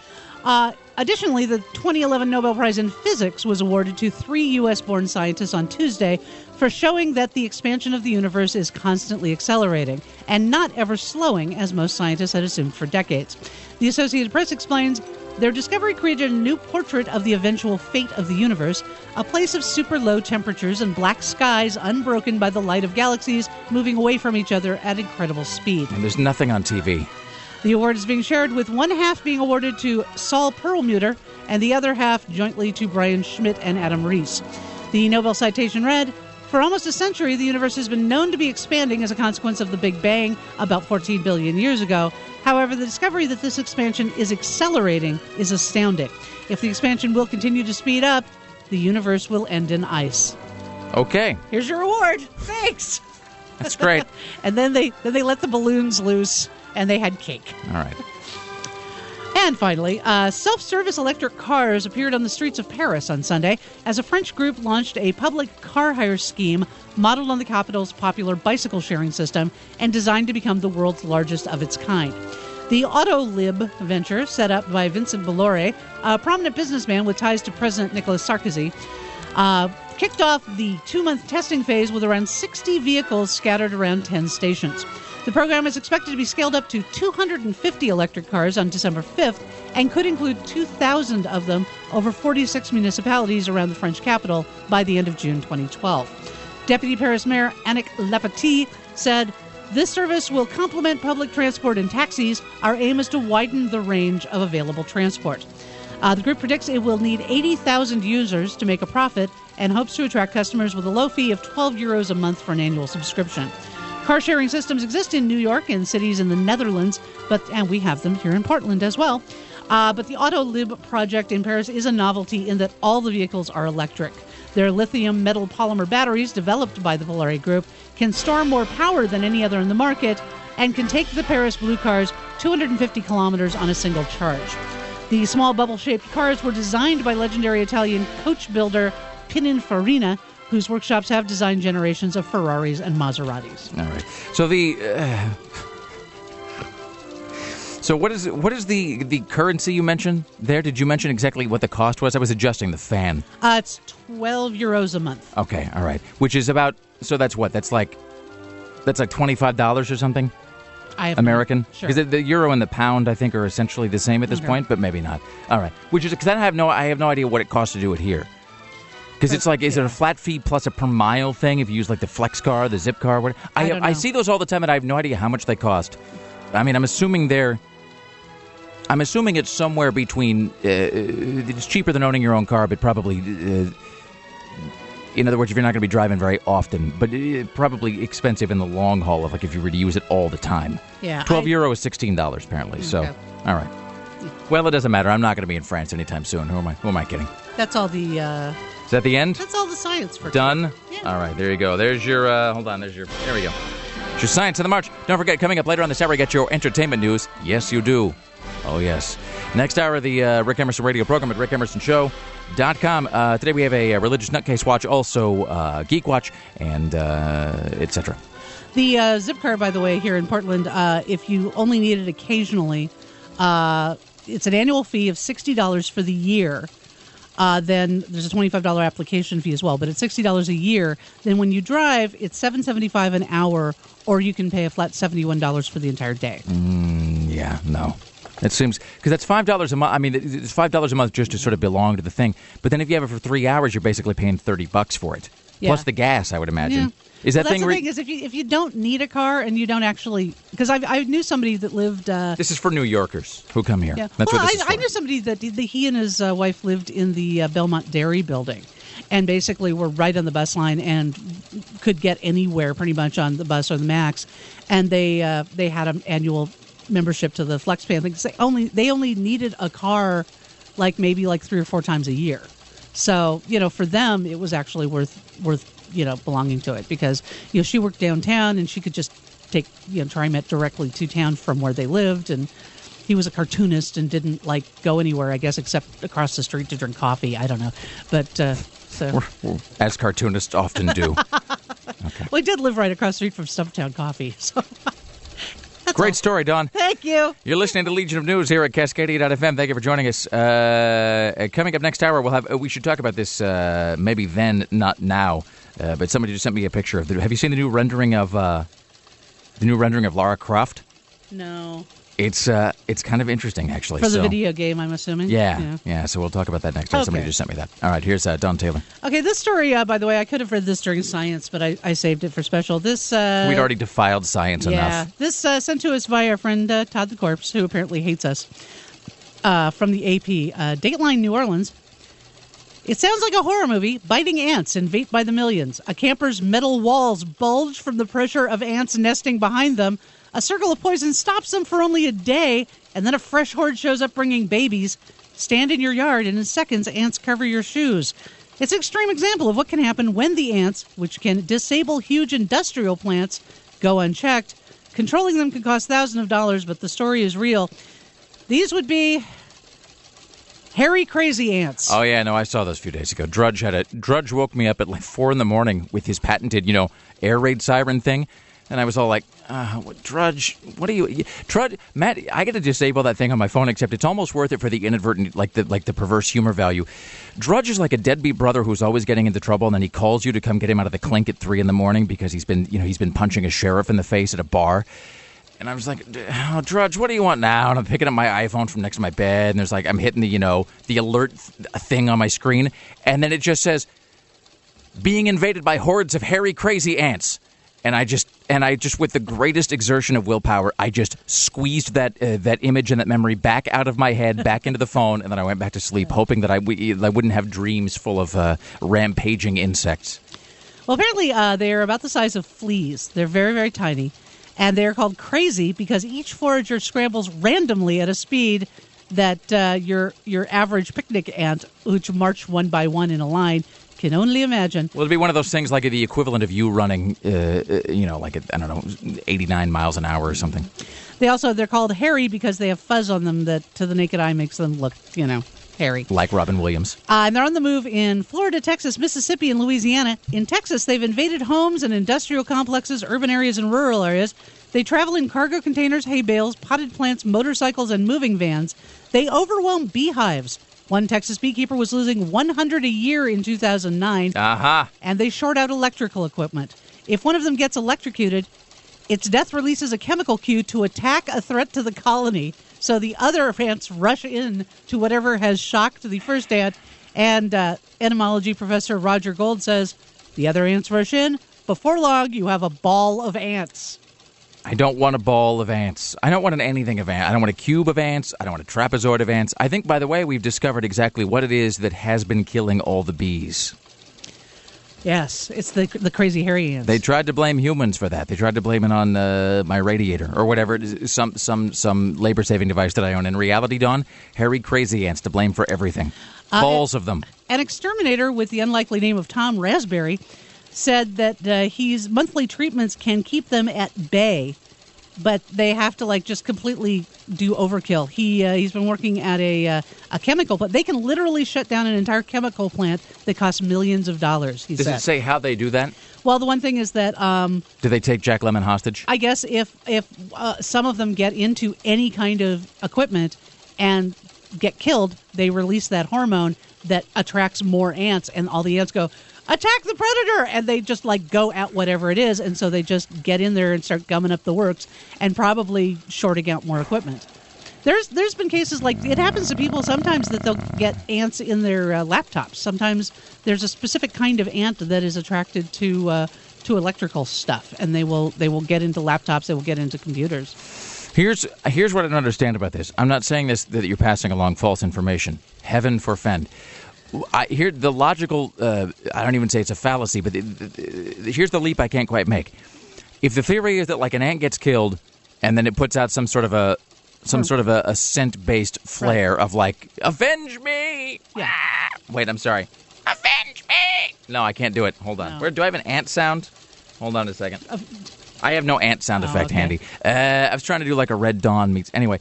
Additionally, the 2011 Nobel Prize in Physics was awarded to 3 U.S.-born scientists on Tuesday for showing that the expansion of the universe is constantly accelerating and not ever slowing, as most scientists had assumed for decades. The Associated Press explains their discovery created a new portrait of the eventual fate of the universe, a place of super low temperatures and black skies unbroken by the light of galaxies moving away from each other at incredible speed. And there's nothing on TV. The award is being shared, with one half being awarded to Saul Perlmutter and the other half jointly to Brian Schmidt and Adam Rees. The Nobel citation read, "For almost a century, the universe has been known to be expanding as a consequence of the Big Bang about 14 billion years ago. However, the discovery that this expansion is accelerating is astounding. If the expansion will continue to speed up, the universe will end in ice." Okay. Here's your award. Thanks. That's great. And then they let the balloons loose, and they had cake. All right. And finally, self-service electric cars appeared on the streets of Paris on Sunday as a French group launched a public car hire scheme modeled on the capital's popular bicycle sharing system and designed to become the world's largest of its kind. The Autolib venture, set up by Vincent Bolloré, a prominent businessman with ties to President Nicolas Sarkozy, kicked off the 2-month testing phase with around 60 vehicles scattered around 10 stations. The program is expected to be scaled up to 250 electric cars on December 5th and could include 2,000 of them over 46 municipalities around the French capital by the end of June 2012. Deputy Paris Mayor Annick Lepatie said, "This service will complement public transport and taxis. Our aim is to widen the range of available transport." The group predicts it will need 80,000 users to make a profit and hopes to attract customers with a low fee of €12 a month for an annual subscription. Car-sharing systems exist in New York and cities in the Netherlands, and we have them here in Portland as well. But the Autolib project in Paris is a novelty in that all the vehicles are electric. Their lithium metal polymer batteries, developed by the Bolloré Group, can store more power than any other in the market and can take the Paris Blue cars 250 kilometers on a single charge. The small bubble-shaped cars were designed by legendary Italian coach builder Pininfarina, whose workshops have designed generations of Ferraris and Maseratis. All right. So So what is the currency you mentioned there? Did you mention exactly what the cost was? I was adjusting the fan. It's €12 a month. Okay, all right. Which is about, so that's what? That's like $25 or something? American? Sure. Because the euro and the pound, I think, are essentially the same at this point, but maybe not. All right. Which is, because I have no idea what it costs to do it here. Because it's like, is it a flat fee plus a per mile thing if you use like the Flex car, the Zip car? Whatever? I see those all the time and I have no idea how much they cost. I mean, I'm assuming it's somewhere between, it's cheaper than owning your own car, but probably, in other words, if you're not going to be driving very often, but probably expensive in the long haul, if you were to use it all the time. Yeah. €12 is $16 apparently. Okay. So, all right. Well, it doesn't matter. I'm not going to be in France anytime soon. Who am I kidding? That's all the... Is that the end? That's all the science for done? Yeah. All right, there you go. There's your, there we go. It's your Science of the March. Don't forget, coming up later on this hour, we get your entertainment news. Yes, you do. Oh, yes. Next hour of the Rick Emerson radio program at rickemersonshow.com. Today we have a Religious Nutcase Watch, also Geek Watch, and etc. The Zipcar, by the way, here in Portland, if you only need it occasionally, it's an annual fee of $60 for the year. Then there's a $25 application fee as well, but it's $60 a year. Then when you drive, it's $7.75 an hour, or you can pay a flat $71 for the entire day. Yeah, no. It seems, because that's $5 a month. I mean, it's $5 a month just to sort of belong to the thing. But then if you have it for 3 hours, you're basically paying $30 for it. Yeah. Plus the gas, I would imagine. Yeah. Is that that's the thing is if you don't need a car and you don't actually, because I knew somebody that lived. This is for New Yorkers who come here. Yeah. That's well, what this is for. I knew somebody that he and his wife lived in the Belmont Dairy building, and basically were right on the bus line and could get anywhere pretty much on the bus or the Max, and they had an annual membership to the FlexPay. They only needed a car, maybe 3 or 4 times a year. So for them it was actually worth belonging to it, because she worked downtown and she could just take TriMet directly to town from where they lived, and he was a cartoonist and didn't go anywhere, I guess, except across the street to drink coffee. I don't know, but so as cartoonists often do. Okay. Well, he did live right across the street from Stumptown Coffee, so Great story, Dawn. Thank you. You're listening to Legion of News here at Cascadia.fm. Thank you for joining us. Coming up next hour, we should talk about this maybe then, not now. But somebody just sent me a picture of have you seen the new rendering of Lara Croft? No. It's kind of interesting, actually. For the video game, I'm assuming? Yeah, so we'll talk about that next time. Okay. Somebody just sent me that. All right, here's Don Taylor. Okay, this story, by the way, I could have read this during science, but I saved it for special. This We'd already defiled science enough. Yeah, this sent to us by our friend Todd the Corpse, who apparently hates us, from the AP. Dateline New Orleans. It sounds like a horror movie. Biting ants invade by the millions. A camper's metal walls bulge from the pressure of ants nesting behind them. A circle of poison stops them for only a day, and then a fresh horde shows up bringing babies. Stand in your yard, and in seconds, ants cover your shoes. It's an extreme example of what can happen when the ants, which can disable huge industrial plants, go unchecked. Controlling them can cost thousands of dollars, but the story is real. These would be hairy, crazy ants. Oh, yeah, no, I saw those a few days ago. Drudge woke me up at like 4 a.m. with his patented, air raid siren thing. And I was all like, Drudge, what are you... Drudge, Matt, I got to disable that thing on my phone, except it's almost worth it for the inadvertent, like the perverse humor value. Drudge is like a deadbeat brother who's always getting into trouble, and then he calls you to come get him out of the clink at 3 a.m. because he's been punching a sheriff in the face at a bar. And I was like, Drudge, what do you want now? And I'm picking up my iPhone from next to my bed, and there's like, I'm hitting the alert thing on my screen, and then it just says, being invaded by hordes of hairy, crazy ants. And I just, with the greatest exertion of willpower, I just squeezed that image and that memory back out of my head, back into the phone, and then I went back to sleep, hoping that I wouldn't have dreams full of rampaging insects. Well, apparently they are about the size of fleas. They're very, very tiny. And they're called crazy because each forager scrambles randomly at a speed that your average picnic ant, which march one by one in a line, can only imagine. Well, it'd be one of those things like the equivalent of you running, 89 miles an hour or something. They're called hairy because they have fuzz on them that to the naked eye makes them look, hairy. Like Robin Williams. And they're on the move in Florida, Texas, Mississippi, and Louisiana. In Texas, they've invaded homes and industrial complexes, urban areas, and rural areas. They travel in cargo containers, hay bales, potted plants, motorcycles, and moving vans. They overwhelm beehives. One Texas beekeeper was losing 100 a year in 2009, and they short out electrical equipment. If one of them gets electrocuted, its death releases a chemical cue to attack a threat to the colony. So the other ants rush in to whatever has shocked the first ant, and entomology professor Roger Gold says the other ants rush in. Before long, you have a ball of ants. I don't want a ball of ants. I don't want anything of ants. I don't want a cube of ants. I don't want a trapezoid of ants. I think, by the way, we've discovered exactly what it is that has been killing all the bees. Yes, it's the crazy hairy ants. They tried to blame humans for that. They tried to blame it on my radiator or whatever, some labor-saving device that I own. In reality, Dawn, hairy crazy ants to blame for everything. Balls of them. An exterminator with the unlikely name of Tom Raspberry said that his monthly treatments can keep them at bay, but they have to just completely do overkill. He's been working at a chemical plant. They can literally shut down an entire chemical plant that costs millions of dollars. Does it say how they do that? Well, the one thing is that do they take Jack Lemmon hostage? I guess if some of them get into any kind of equipment and get killed, they release that hormone that attracts more ants, and all the ants go, attack the predator, and they just go at whatever it is, and so they just get in there and start gumming up the works and probably shorting out more equipment. There's been cases it happens to people sometimes that they'll get ants in their laptops. Sometimes there's a specific kind of ant that is attracted to electrical stuff, and they will get into laptops, they will get into computers. Here's what I don't understand about this. I'm not saying this that you're passing along false information. Heaven forfend. Here, the logical, I don't even say it's a fallacy, but here's the leap I can't quite make. If the theory is that an ant gets killed and then it puts out some sort of a scent-based flare of avenge me! Yeah. Wait, I'm sorry. Avenge me! No, I can't do it. Hold on. No. Do I have an ant sound? Hold on a second. I have no ant sound effect handy. I was trying to do a Red Dawn meets... Anyway.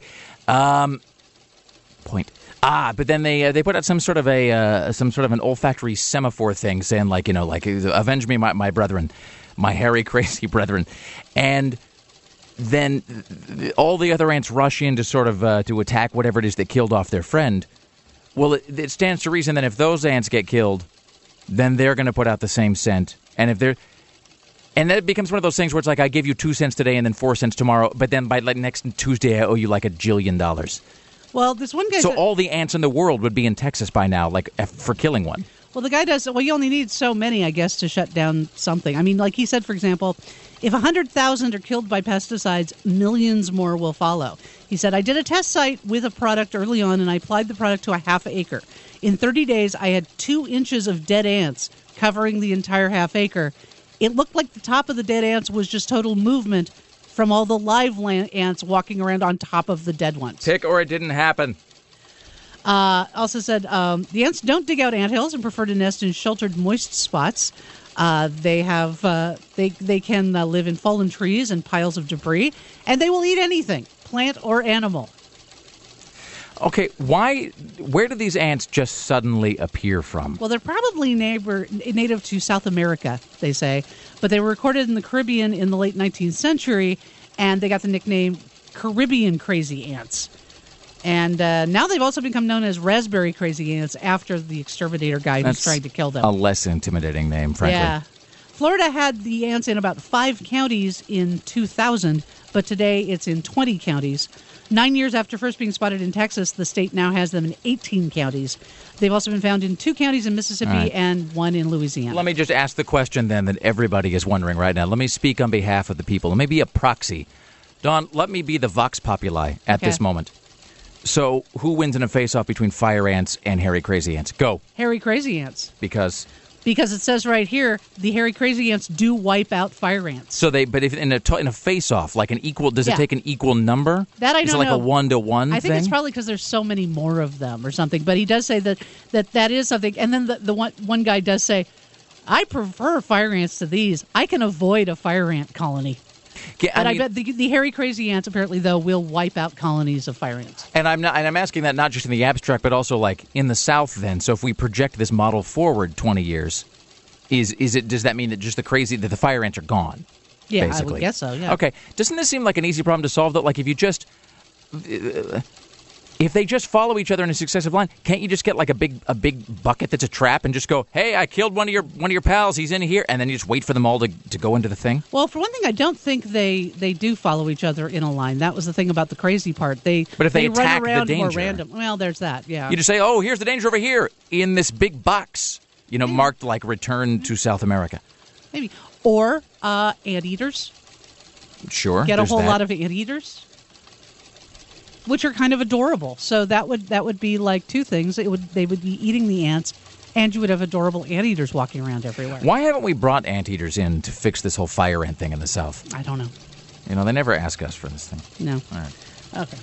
Point. But then they put out some sort of an olfactory semaphore thing saying avenge me, my brethren, my hairy crazy brethren, and then all the other ants rush in to sort of to attack whatever it is that killed off their friend. Well, it stands to reason that if those ants get killed, then they're going to put out the same scent. And then it becomes one of those things where it's like, I give you 2 cents today and then 4 cents tomorrow, but then by next Tuesday I owe you like $1 jillion. Well, this one guy... So all the ants in the world would be in Texas by now, like, for killing one. Well, the guy does... Well, you only need so many, I guess, to shut down something. I mean, like he said, for example, if 100,000 are killed by pesticides, millions more will follow. He said, I did a test site with a product early on, and I applied the product to a half acre. In 30 days, I had 2 inches of dead ants covering the entire half acre. It looked like the top of the dead ants was just total movement from all the live ants walking around on top of the dead ones. Tick or it didn't happen. Also said, the ants don't dig out anthills and prefer to nest in sheltered, moist spots. They can live in fallen trees and piles of debris, and they will eat anything, plant or animal. Okay, where do these ants just suddenly appear from? Well, they're probably native to South America, they say, but they were recorded in the Caribbean in the late 19th century, and they got the nickname Caribbean crazy ants. And now they've also become known as raspberry crazy ants after the exterminator guy who's trying to kill them. A less intimidating name, frankly. Yeah. Florida had the ants in about 5 counties in 2000, but today it's in 20 counties. 9 years after first being spotted in Texas, the state now has them in 18 counties. They've also been found in 2 counties in Mississippi and 1 in Louisiana. Let me just ask the question then that everybody is wondering right now. Let me speak on behalf of the people. Let me be a proxy. Dawn, let me be the vox populi at this moment. So who wins in a face-off between fire ants and hairy crazy ants? Go. Hairy crazy ants. Because it says right here, the hairy crazy ants do wipe out fire ants. So but if in a face-off, like an equal, does it take an equal number? That I don't know. Is it like a 1-to-1 thing? I think it's probably because there's so many more of them or something. But he does say that is something. And then the one guy does say, I prefer fire ants to these. I can avoid a fire ant colony. Yeah, but I bet the hairy crazy ants apparently though will wipe out colonies of fire ants. And I'm asking that not just in the abstract, but also like in the South. Then, so if we project this model forward 20 years, does that mean that just the fire ants are gone? Yeah, basically? I would guess so. Yeah. Okay. Doesn't this seem like an easy problem to solve? Though, like if they just follow each other in a successive line, can't you just get like a big bucket that's a trap and just go, hey, I killed one of your pals, he's in here, and then you just wait for them all to go into the thing? Well, for one thing, I don't think they do follow each other in a line. That was the thing about the crazy part. But if they attack run around the danger, more random. Well, there's that. Yeah. You just say, oh, here's the danger over here in this big box, marked like return to South America. Maybe. Or anteaters. Sure. Get a whole lot of anteaters, which are kind of adorable. So that would be like 2 things. They would be eating the ants, and you would have adorable anteaters walking around everywhere. Why haven't we brought anteaters in to fix this whole fire ant thing in the South? I don't know. They never ask us for this thing. No. All right. Okay.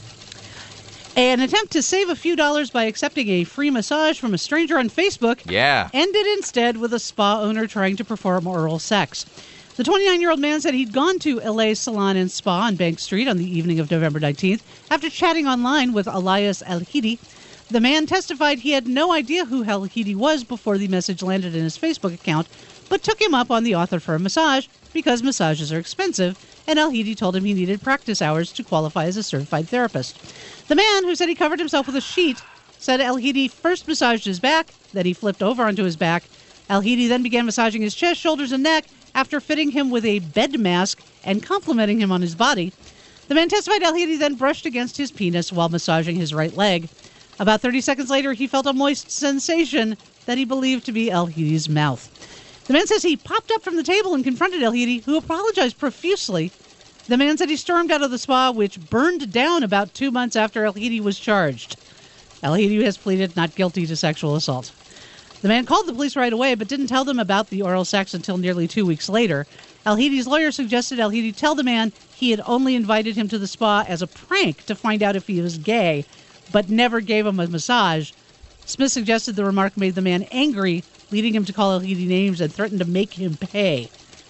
An attempt to save a few dollars by accepting a free massage from a stranger on Facebook ended instead with a spa owner trying to perform oral sex. The 29-year-old man said he'd gone to LA's Salon and Spa on Bank Street on the evening of November 19th after chatting online with Elias El-Hidi. The man testified he had no idea who El-Hidi was before the message landed in his Facebook account, but took him up on the offer for a massage because massages are expensive, and El-Hidi told him he needed practice hours to qualify as a certified therapist. The man, who said he covered himself with a sheet, said El-Hidi first massaged his back, then he flipped over onto his back. El-Hidi then began massaging his chest, shoulders, and neck after fitting him with a bed mask and complimenting him on his body. The man testified El-Hidi then brushed against his penis while massaging his right leg. About 30 seconds later, he felt a moist sensation that he believed to be El-Hidi's mouth. The man says he popped up from the table and confronted El-Hidi, who apologized profusely. The man said he stormed out of the spa, which burned down about 2 months after El-Hidi was charged. El-Hidi has pleaded not guilty to sexual assault. The man called the police right away, but didn't tell them about the oral sex until nearly 2 weeks later. El-Hidi's lawyer suggested El-Hidi tell the man he had only invited him to the spa as a prank to find out if he was gay, but never gave him a massage. Smith suggested the remark made the man angry, leading him to call El-Hidi names and threatened to make him pay.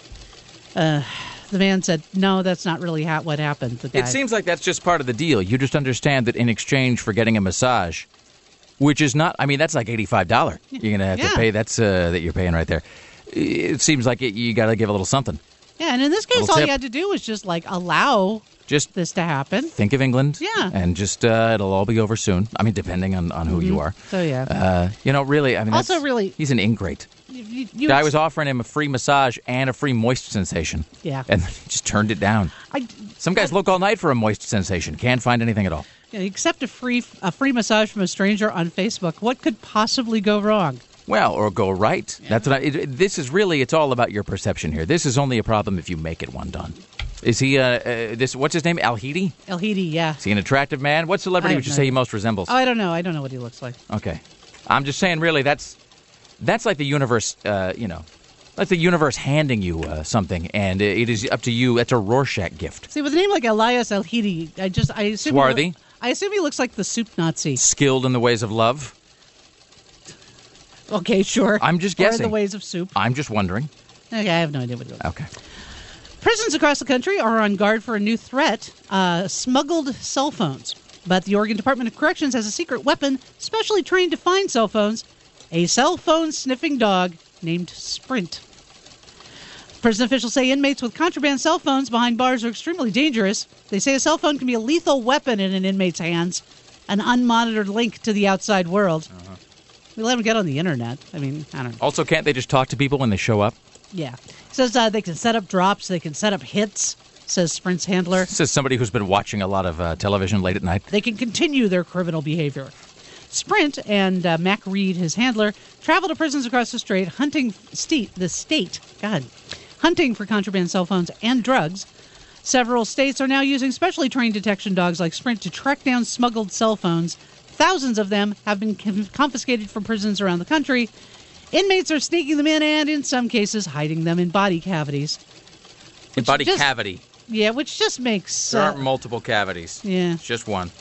The man said, no, that's not really what happened. It seems like that's just part of the deal. You just understand that in exchange for getting a massage, which is not, that's like $85. You're going to have to pay. That's that you're paying right there. It seems like you got to give a little something. Yeah, Yeah, and in this case, Little all tip. you had to do was just allow Just this to happen. think of England. Yeah. And just it'll all be over soon. I mean, depending on who you are. So, yeah. Really, I mean, Also, that's- really- he's an ingrate. You Guy was offering him a free massage and a free moist sensation. Yeah. And he just turned it down. Some guys look all night for a moist sensation. Can't find anything at all. Accept a free massage from a stranger on Facebook. What could possibly go wrong? Well, or go right. Yeah. That's what this is really, it's all about your perception here. This is only a problem if you make it one, Don. Is he, what's his name, Al-Hidi? Al-Hidi, yeah. Is he an attractive man? What celebrity would you say he most resembles? Oh, I don't know. I don't know what he looks like. Okay. I'm just saying, really, that's like the universe, like the universe handing you something, and it is up to you. It's a Rorschach gift. See, with a name like Elias Al-Hidi, I assume Swarthy. I assume he looks like the soup Nazi. Skilled in the ways of love. Okay, sure. I'm just guessing. Or the ways of soup. I'm just wondering. Okay, I have no idea what he looks like. Okay. Prisons across the country are on guard for a new threat, smuggled cell phones. But the Oregon Department of Corrections has a secret weapon specially trained to find cell phones, a cell phone sniffing dog named Sprint. Prison officials say inmates with contraband cell phones behind bars are extremely dangerous. They say a cell phone can be a lethal weapon in an inmate's hands, an unmonitored link to the outside world. Uh-huh. We let them get on the internet. I mean, I don't know. Also, can't they just talk to people when they show up? Yeah. It says they can set up drops, they can set up hits, says Sprint's handler. Says somebody who's been watching a lot of television late at night. They can continue their criminal behavior. Sprint and Mac Reed, his handler, travel to prisons across the state, hunting for contraband cell phones and drugs. Several states are now using specially trained detection dogs like Sprint to track down smuggled cell phones. Thousands of them have been confiscated from prisons around the country. Inmates are sneaking them in and, in some cases, hiding them in body cavities. In body cavity? Yeah, which just makes... There aren't multiple cavities. Yeah. It's just one.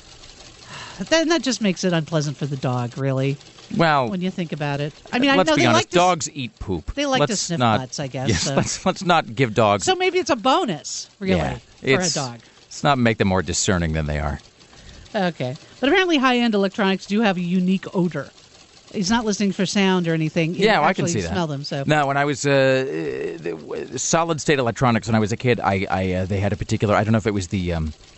Then that just makes it unpleasant for the dog, really. Well... when you think about it. I mean, let's I know be they honest, like dogs eat poop. They like to sniff butts, I guess. Yes, so. let's not give dogs... So maybe it's a bonus, really, for a dog. Let's not make them more discerning than they are. Okay. But apparently high-end electronics do have a unique odor. He's not listening for sound or anything. Yeah, I can see that. Smell them. So no, when I was solid-state electronics, when I was a kid, they had a particular. I don't know if it was the.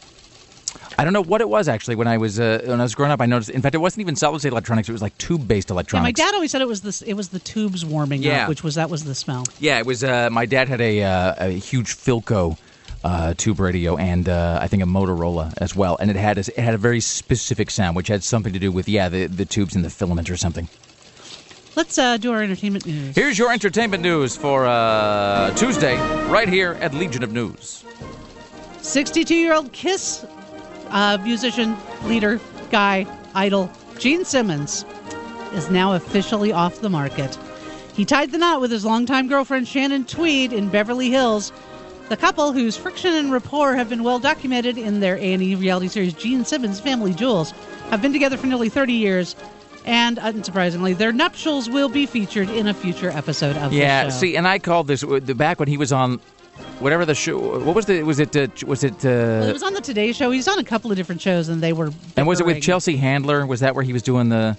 I don't know what it was actually. When I was growing up, I noticed. In fact, it wasn't even solid-state electronics. It was like tube-based electronics. Yeah, my dad always said it was the tubes warming up, that was the smell. Yeah, it was. My dad had a huge Philco tube radio and I think a Motorola as well, and it had a very specific sound, which had something to do with the tubes in the filament or something. Let's do our entertainment news. Here's your entertainment news for Tuesday, right here at Legion of News. 62-year-old Kiss musician, leader, guy, idol, Gene Simmons is now officially off the market. He tied the knot with his longtime girlfriend Shannon Tweed in Beverly Hills. The couple, whose friction and rapport have been well documented in their A&E reality series Gene Simmons' Family Jewels, have been together for nearly 30 years, and unsurprisingly, their nuptials will be featured in a future episode of the show. Yeah, see, and I called this back when he was on whatever the show. What was it? Was it? Well, it was on the Today Show. He's on a couple of different shows, and they were. And was it with Chelsea Handler? Was that where he was doing the?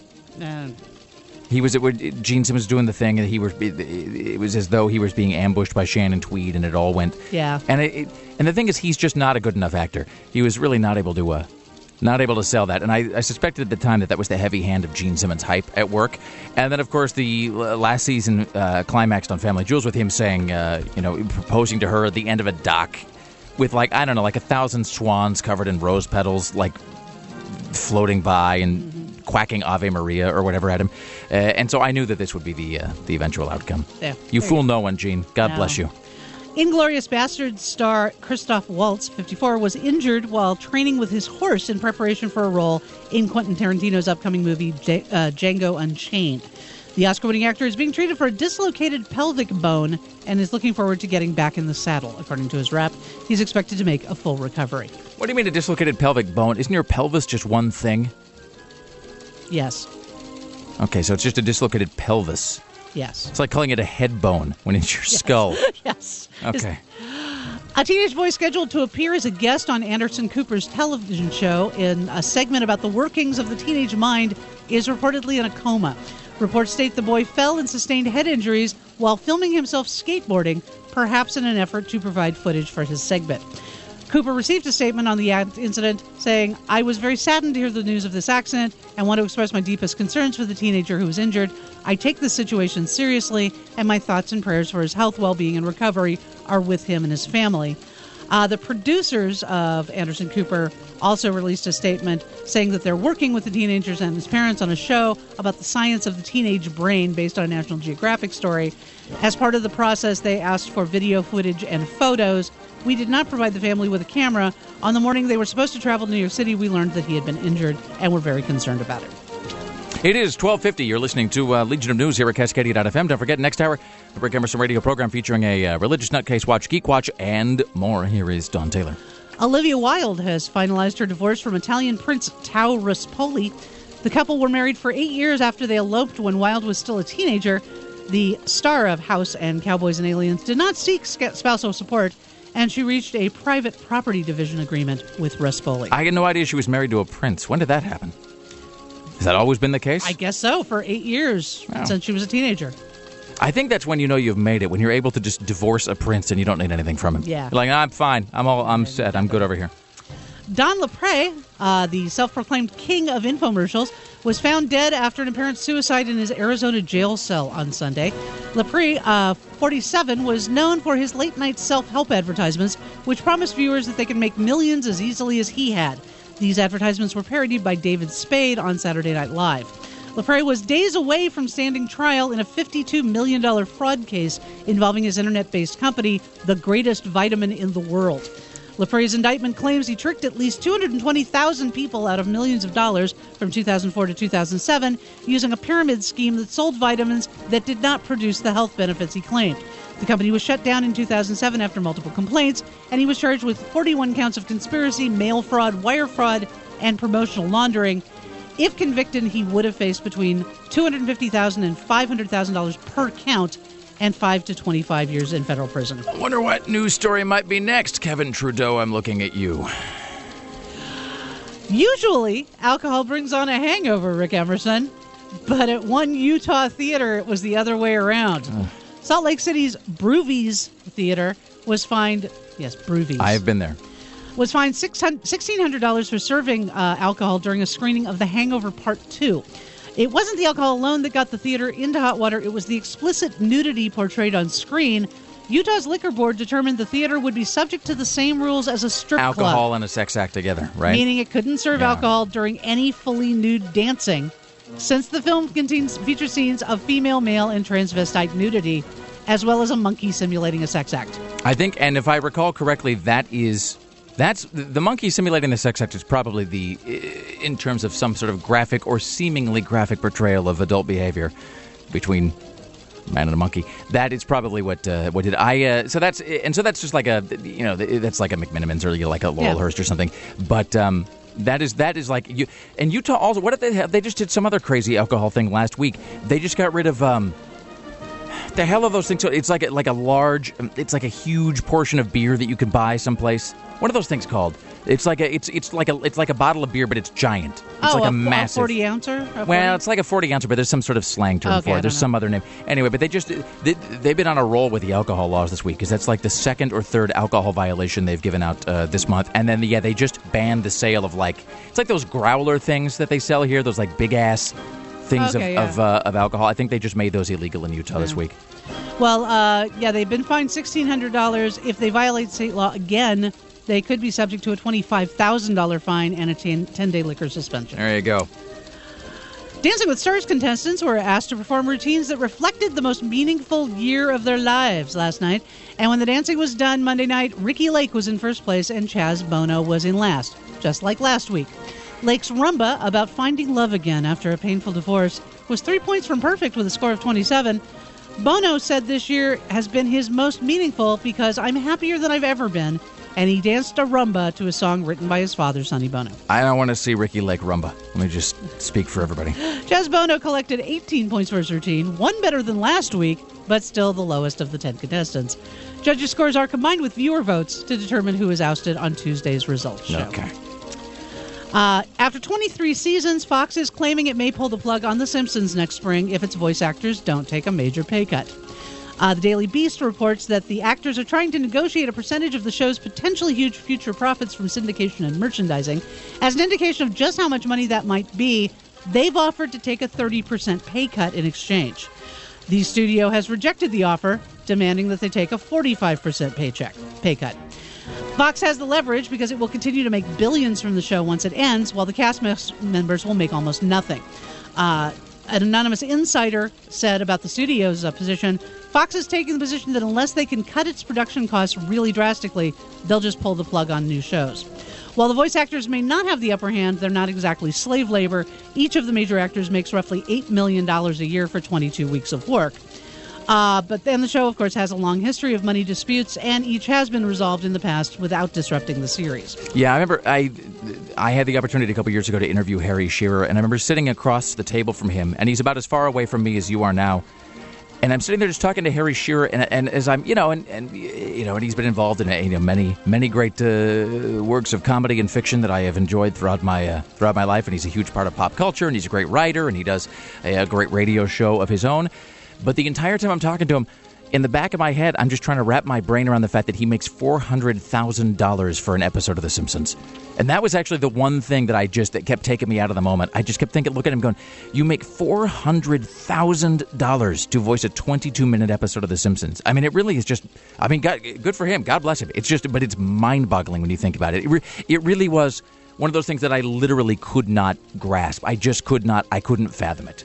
He was where Gene Simmons was doing the thing, and it was as though he was being ambushed by Shannon Tweed, and it all went. Yeah. And and the thing is, he's just not a good enough actor. He was really not able to sell that, and I suspected at the time that was the heavy hand of Gene Simmons' hype at work. And then, of course, the last season climaxed on Family Jewels with him saying, proposing to her at the end of a dock with, like 1,000 swans covered in rose petals, like floating by and quacking Ave Maria or whatever at him. And so I knew that this would be the eventual outcome. Yeah, you fool no one, Gene. God bless you. Inglourious Basterds star Christoph Waltz, 54, was injured while training with his horse in preparation for a role in Quentin Tarantino's upcoming movie Django Unchained. The Oscar-winning actor is being treated for a dislocated pelvic bone and is looking forward to getting back in the saddle. According to his rep, he's expected to make a full recovery. What do you mean a dislocated pelvic bone? Isn't your pelvis just one thing? Yes. Okay, so it's just a dislocated pelvis. Yes. It's like calling it a head bone when it's your skull. Yes. Okay. A teenage boy scheduled to appear as a guest on Anderson Cooper's television show in a segment about the workings of the teenage mind is reportedly in a coma. Reports state the boy fell and sustained head injuries while filming himself skateboarding, perhaps in an effort to provide footage for his segment. Cooper received a statement on the incident saying, "I was very saddened to hear the news of this accident and want to express my deepest concerns for the teenager who was injured. I take this situation seriously, and my thoughts and prayers for his health, well-being, and recovery are with him and his family." The producers of Anderson Cooper also released a statement saying that they're working with the teenagers and his parents on a show about the science of the teenage brain based on a National Geographic story. As part of the process, they asked for video footage and photos. "We did not provide the family with a camera. On the morning they were supposed to travel to New York City, we learned that he had been injured, and we're very concerned about it." It is 12:50. You're listening to Legion of News here at Cascadia.fm. Don't forget, next hour, the Rick Emerson radio program featuring a religious nutcase watch, Geek Watch, and more. Here is Don Taylor. Olivia Wilde has finalized her divorce from Italian Prince Tao Ruspoli. The couple were married for 8 years after they eloped when Wilde was still a teenager. The star of House and Cowboys and Aliens did not seek spousal support, and she reached a private property division agreement with Ruspoli. I had no idea she was married to a prince. When did that happen? Has that always been the case? I guess so, for 8 years, since she was a teenager. I think that's when you know you've made it, when you're able to just divorce a prince and you don't need anything from him. Yeah. You're like, I'm fine. I'm set. I'm good over here. Don LaPrey, the self-proclaimed king of infomercials, was found dead after an apparent suicide in his Arizona jail cell on Sunday. LaPrey, 47, was known for his late-night self-help advertisements, which promised viewers that they could make millions as easily as he had. These advertisements were parodied by David Spade on Saturday Night Live. LaPrey was days away from standing trial in a $52 million fraud case involving his internet-based company, The Greatest Vitamin in the World. LaPrey's indictment claims he tricked at least 220,000 people out of millions of dollars from 2004 to 2007 using a pyramid scheme that sold vitamins that did not produce the health benefits he claimed. The company was shut down in 2007 after multiple complaints, and he was charged with 41 counts of conspiracy, mail fraud, wire fraud, and promotional laundering. If convicted, he would have faced between $250,000 and $500,000 per count and 5 to 25 years in federal prison. I wonder what news story might be next. Kevin Trudeau, I'm looking at you. Usually, alcohol brings on a hangover, Rick Emerson, but at one Utah theater, it was the other way around. Salt Lake City's Broovies Theater was fined, yes, Broovies. I've been there. Was fined $1,600 for serving alcohol during a screening of The Hangover Part 2. It wasn't the alcohol alone that got the theater into hot water. It was the explicit nudity portrayed on screen. Utah's liquor board determined the theater would be subject to the same rules as a strip club. Alcohol and a sex act together, right? Meaning it couldn't serve alcohol during any fully nude dancing. Since the film features scenes of female, male, and transvestite nudity, as well as a monkey simulating a sex act. I think, and if I recall correctly, that's the monkey simulating the sex act is probably in terms of some sort of graphic or seemingly graphic portrayal of adult behavior between a man and a monkey. That is probably what did I. So that's just like a that's like a McMinimans or like a Laurelhurst or something, but. That is like you. And Utah also. What did they have? They just did some other crazy alcohol thing last week. They just got rid of the hell of those things. So it's like a large. It's like a huge portion of beer that you can buy someplace. What are those things called? It's like a bottle of beer, but it's giant. It's like a massive 40 ouncer. Well, it's like a 40 ouncer, but there's some sort of slang term for it. There's some other name. Anyway, but they've been on a roll with the alcohol laws this week because that's like the second or third alcohol violation they've given out this month. And then they just banned the sale of it's like those growler things that they sell here. Those like big ass things of alcohol. I think they just made those illegal in Utah this week. Well, they've been fined $1,600. If they violate state law again, they could be subject to a $25,000 fine and a 10-day liquor suspension. There you go. Dancing with Stars contestants were asked to perform routines that reflected the most meaningful year of their lives last night. And when the dancing was done Monday night, Ricky Lake was in first place and Chaz Bono was in last, just like last week. Lake's rumba about finding love again after a painful divorce was 3 points from perfect with a score of 27. Bono said this year has been his most meaningful because I'm happier than I've ever been. And he danced a rumba to a song written by his father, Sonny Bono. I don't want to see Ricky Lake rumba. Let me just speak for everybody. Chaz Bono collected 18 points for his routine, one better than last week, but still the lowest of the 10 contestants. Judges' scores are combined with viewer votes to determine who is ousted on Tuesday's results show. Okay. After 23 seasons, Fox is claiming it may pull the plug on The Simpsons next spring if its voice actors don't take a major pay cut. The Daily Beast reports that the actors are trying to negotiate a percentage of the show's potentially huge future profits from syndication and merchandising. As an indication of just how much money that might be, they've offered to take a 30% pay cut in exchange. The studio has rejected the offer, demanding that they take a 45% pay cut. Fox has the leverage because it will continue to make billions from the show once it ends, while the cast members will make almost nothing. An anonymous insider said about the studio's position, Fox is taking the position that unless they can cut its production costs really drastically, they'll just pull the plug on new shows. While the voice actors may not have the upper hand, they're not exactly slave labor. Each of the major actors makes roughly $8 million a year for 22 weeks of work. But then the show, of course, has a long history of money disputes, and each has been resolved in the past without disrupting the series. Yeah, I remember I had the opportunity a couple years ago to interview Harry Shearer, and I remember sitting across the table from him, and he's about as far away from me as you are now. And I'm sitting there just talking to Harry Shearer, and as I'm, and he's been involved in many great works of comedy and fiction that I have enjoyed throughout my life, and he's a huge part of pop culture, and he's a great writer, and he does a great radio show of his own. But the entire time I'm talking to him, in the back of my head, I'm just trying to wrap my brain around the fact that he makes $400,000 for an episode of The Simpsons. And that was actually the one thing that kept taking me out of the moment. I just kept thinking, look at him going, you make $400,000 to voice a 22-minute episode of The Simpsons. I mean, it really is just, good for him. God bless him. It's just, but it's mind-boggling when you think about it. It really was one of those things that I literally could not grasp. I couldn't fathom it.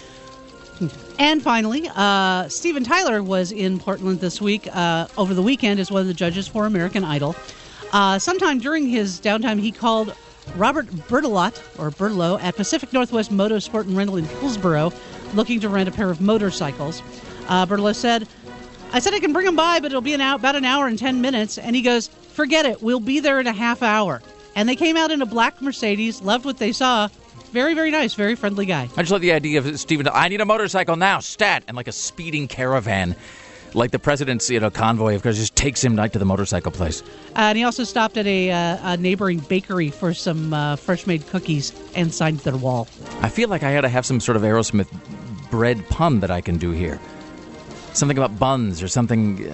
And finally, Steven Tyler was in Portland this week, over the weekend, as one of the judges for American Idol. Sometime during his downtime, he called Robert Bertolot at Pacific Northwest Motorsport and Rental in Hillsboro, looking to rent a pair of motorcycles. Bertolot said, I said I can bring them by, but it'll be about an hour and 10 minutes. And he goes, forget it, we'll be there in a half hour. And they came out in a black Mercedes, loved what they saw. Very, very nice, very friendly guy. I just love the idea of Stephen, I need a motorcycle now, stat, and like a speeding caravan, like the president's convoy, of course, just takes him right to the motorcycle place. And he also stopped at a neighboring bakery for some fresh-made cookies and signed their wall. I feel like I ought to have some sort of Aerosmith bread pun that I can do here. Something about buns or something.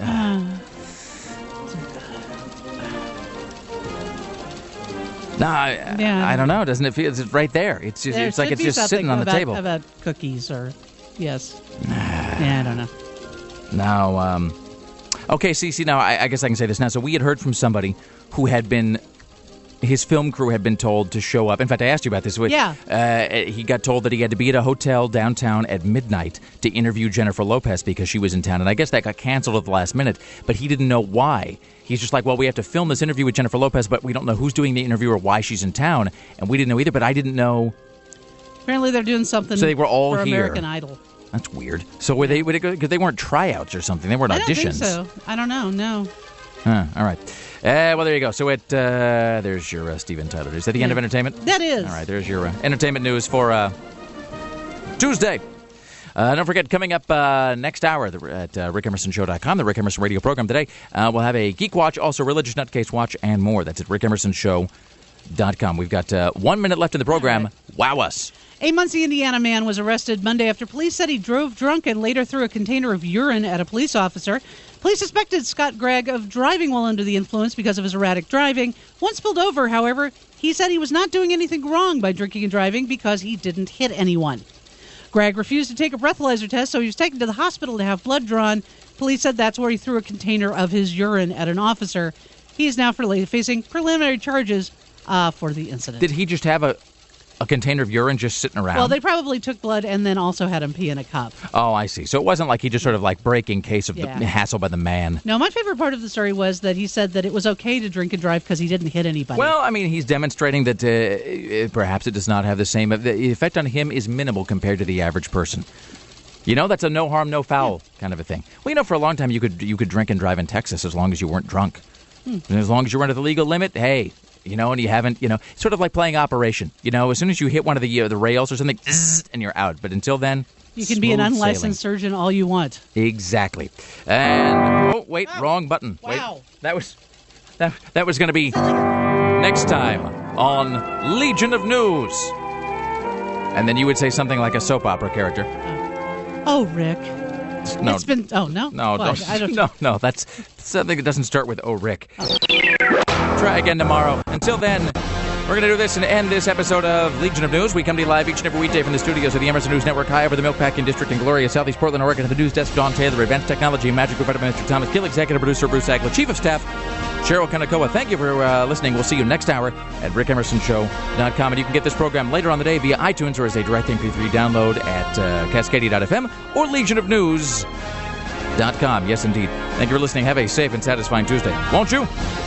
No, I don't know. Doesn't it feel? It's right there. It's just, it's like it's just sitting on the table. About cookies or yes. Yeah, I don't know. Now, okay. See. Now, I guess I can say this now. So we had heard from somebody who had been. His film crew had been told to show up. In fact, I asked you about this. Yeah. He got told that he had to be at a hotel downtown at midnight to interview Jennifer Lopez because she was in town. And I guess that got canceled at the last minute, but he didn't know why. He's just like, well, we have to film this interview with Jennifer Lopez, but we don't know who's doing the interview or why she's in town. And we didn't know either, but I didn't know. Apparently they're doing something so they were all for here. American Idol. That's weird. So were they, because they weren't tryouts or something. They weren't auditions. I don't think so. I don't know, no. All right. Well, there you go. So there's your Steven Tyler. Is that the end of entertainment? That is. All right, there's your entertainment news for Tuesday. Don't forget, coming up next hour at rickemersonshow.com, the Rick Emerson radio program today, we'll have a Geek Watch, also Religious Nutcase Watch, and more. That's at rickemersonshow.com. We've got 1 minute left in the program. Wow us. A Muncie, Indiana man was arrested Monday after police said he drove drunk and later threw a container of urine at a police officer. Police suspected Scott Gregg of driving while under the influence because of his erratic driving. Once pulled over, however, he said he was not doing anything wrong by drinking and driving because he didn't hit anyone. Gregg refused to take a breathalyzer test, so he was taken to the hospital to have blood drawn. Police said that's where he threw a container of his urine at an officer. He is now facing preliminary charges for the incident. Did he just have a container of urine just sitting around? Well, they probably took blood and then also had him pee in a cup. Oh, I see. So it wasn't like he just sort of like break in case of the hassle by the man. No, my favorite part of the story was that he said that it was okay to drink and drive because he didn't hit anybody. Well, I mean, he's demonstrating that perhaps it does not have the same... The effect on him is minimal compared to the average person. You know, that's a no harm, no foul kind of a thing. Well, you know, for a long time you could drink and drive in Texas as long as you weren't drunk. And as long as you were under the legal limit, hey... You know, and you haven't, sort of like playing Operation. You know, as soon as you hit one of the rails or something, and you're out. But until then, you can be an unlicensed surgeon all you want. Exactly. And wrong button. Wow. Wait, that was going to be next time on Legion of News. And then you would say something like a soap opera character. Oh, Rick. No. It's been. Oh, no? No, Well, don't. No, that's something that doesn't start with "Oh, Rick." Oh. Try again tomorrow. Until then, we're going to do this and end this episode of Legion of News. We come to you live each and every weekday from the studios of the Emerson News Network, high over the Milkpacking District in glorious Southeast Portland, Oregon. At the news desk, Don Taylor, Advanced Technology and Magic provided by Mr. Thomas Gill, Executive Producer Bruce Agler, Chief of Staff Cheryl Kanakoa. Thank you for listening. We'll see you next hour at rickemersonshow.com. And you can get this program later on the day via iTunes or as a direct MP3 download at Cascadia.fm or legionofnews.com. Yes, indeed. Thank you for listening. Have a safe and satisfying Tuesday. Won't you?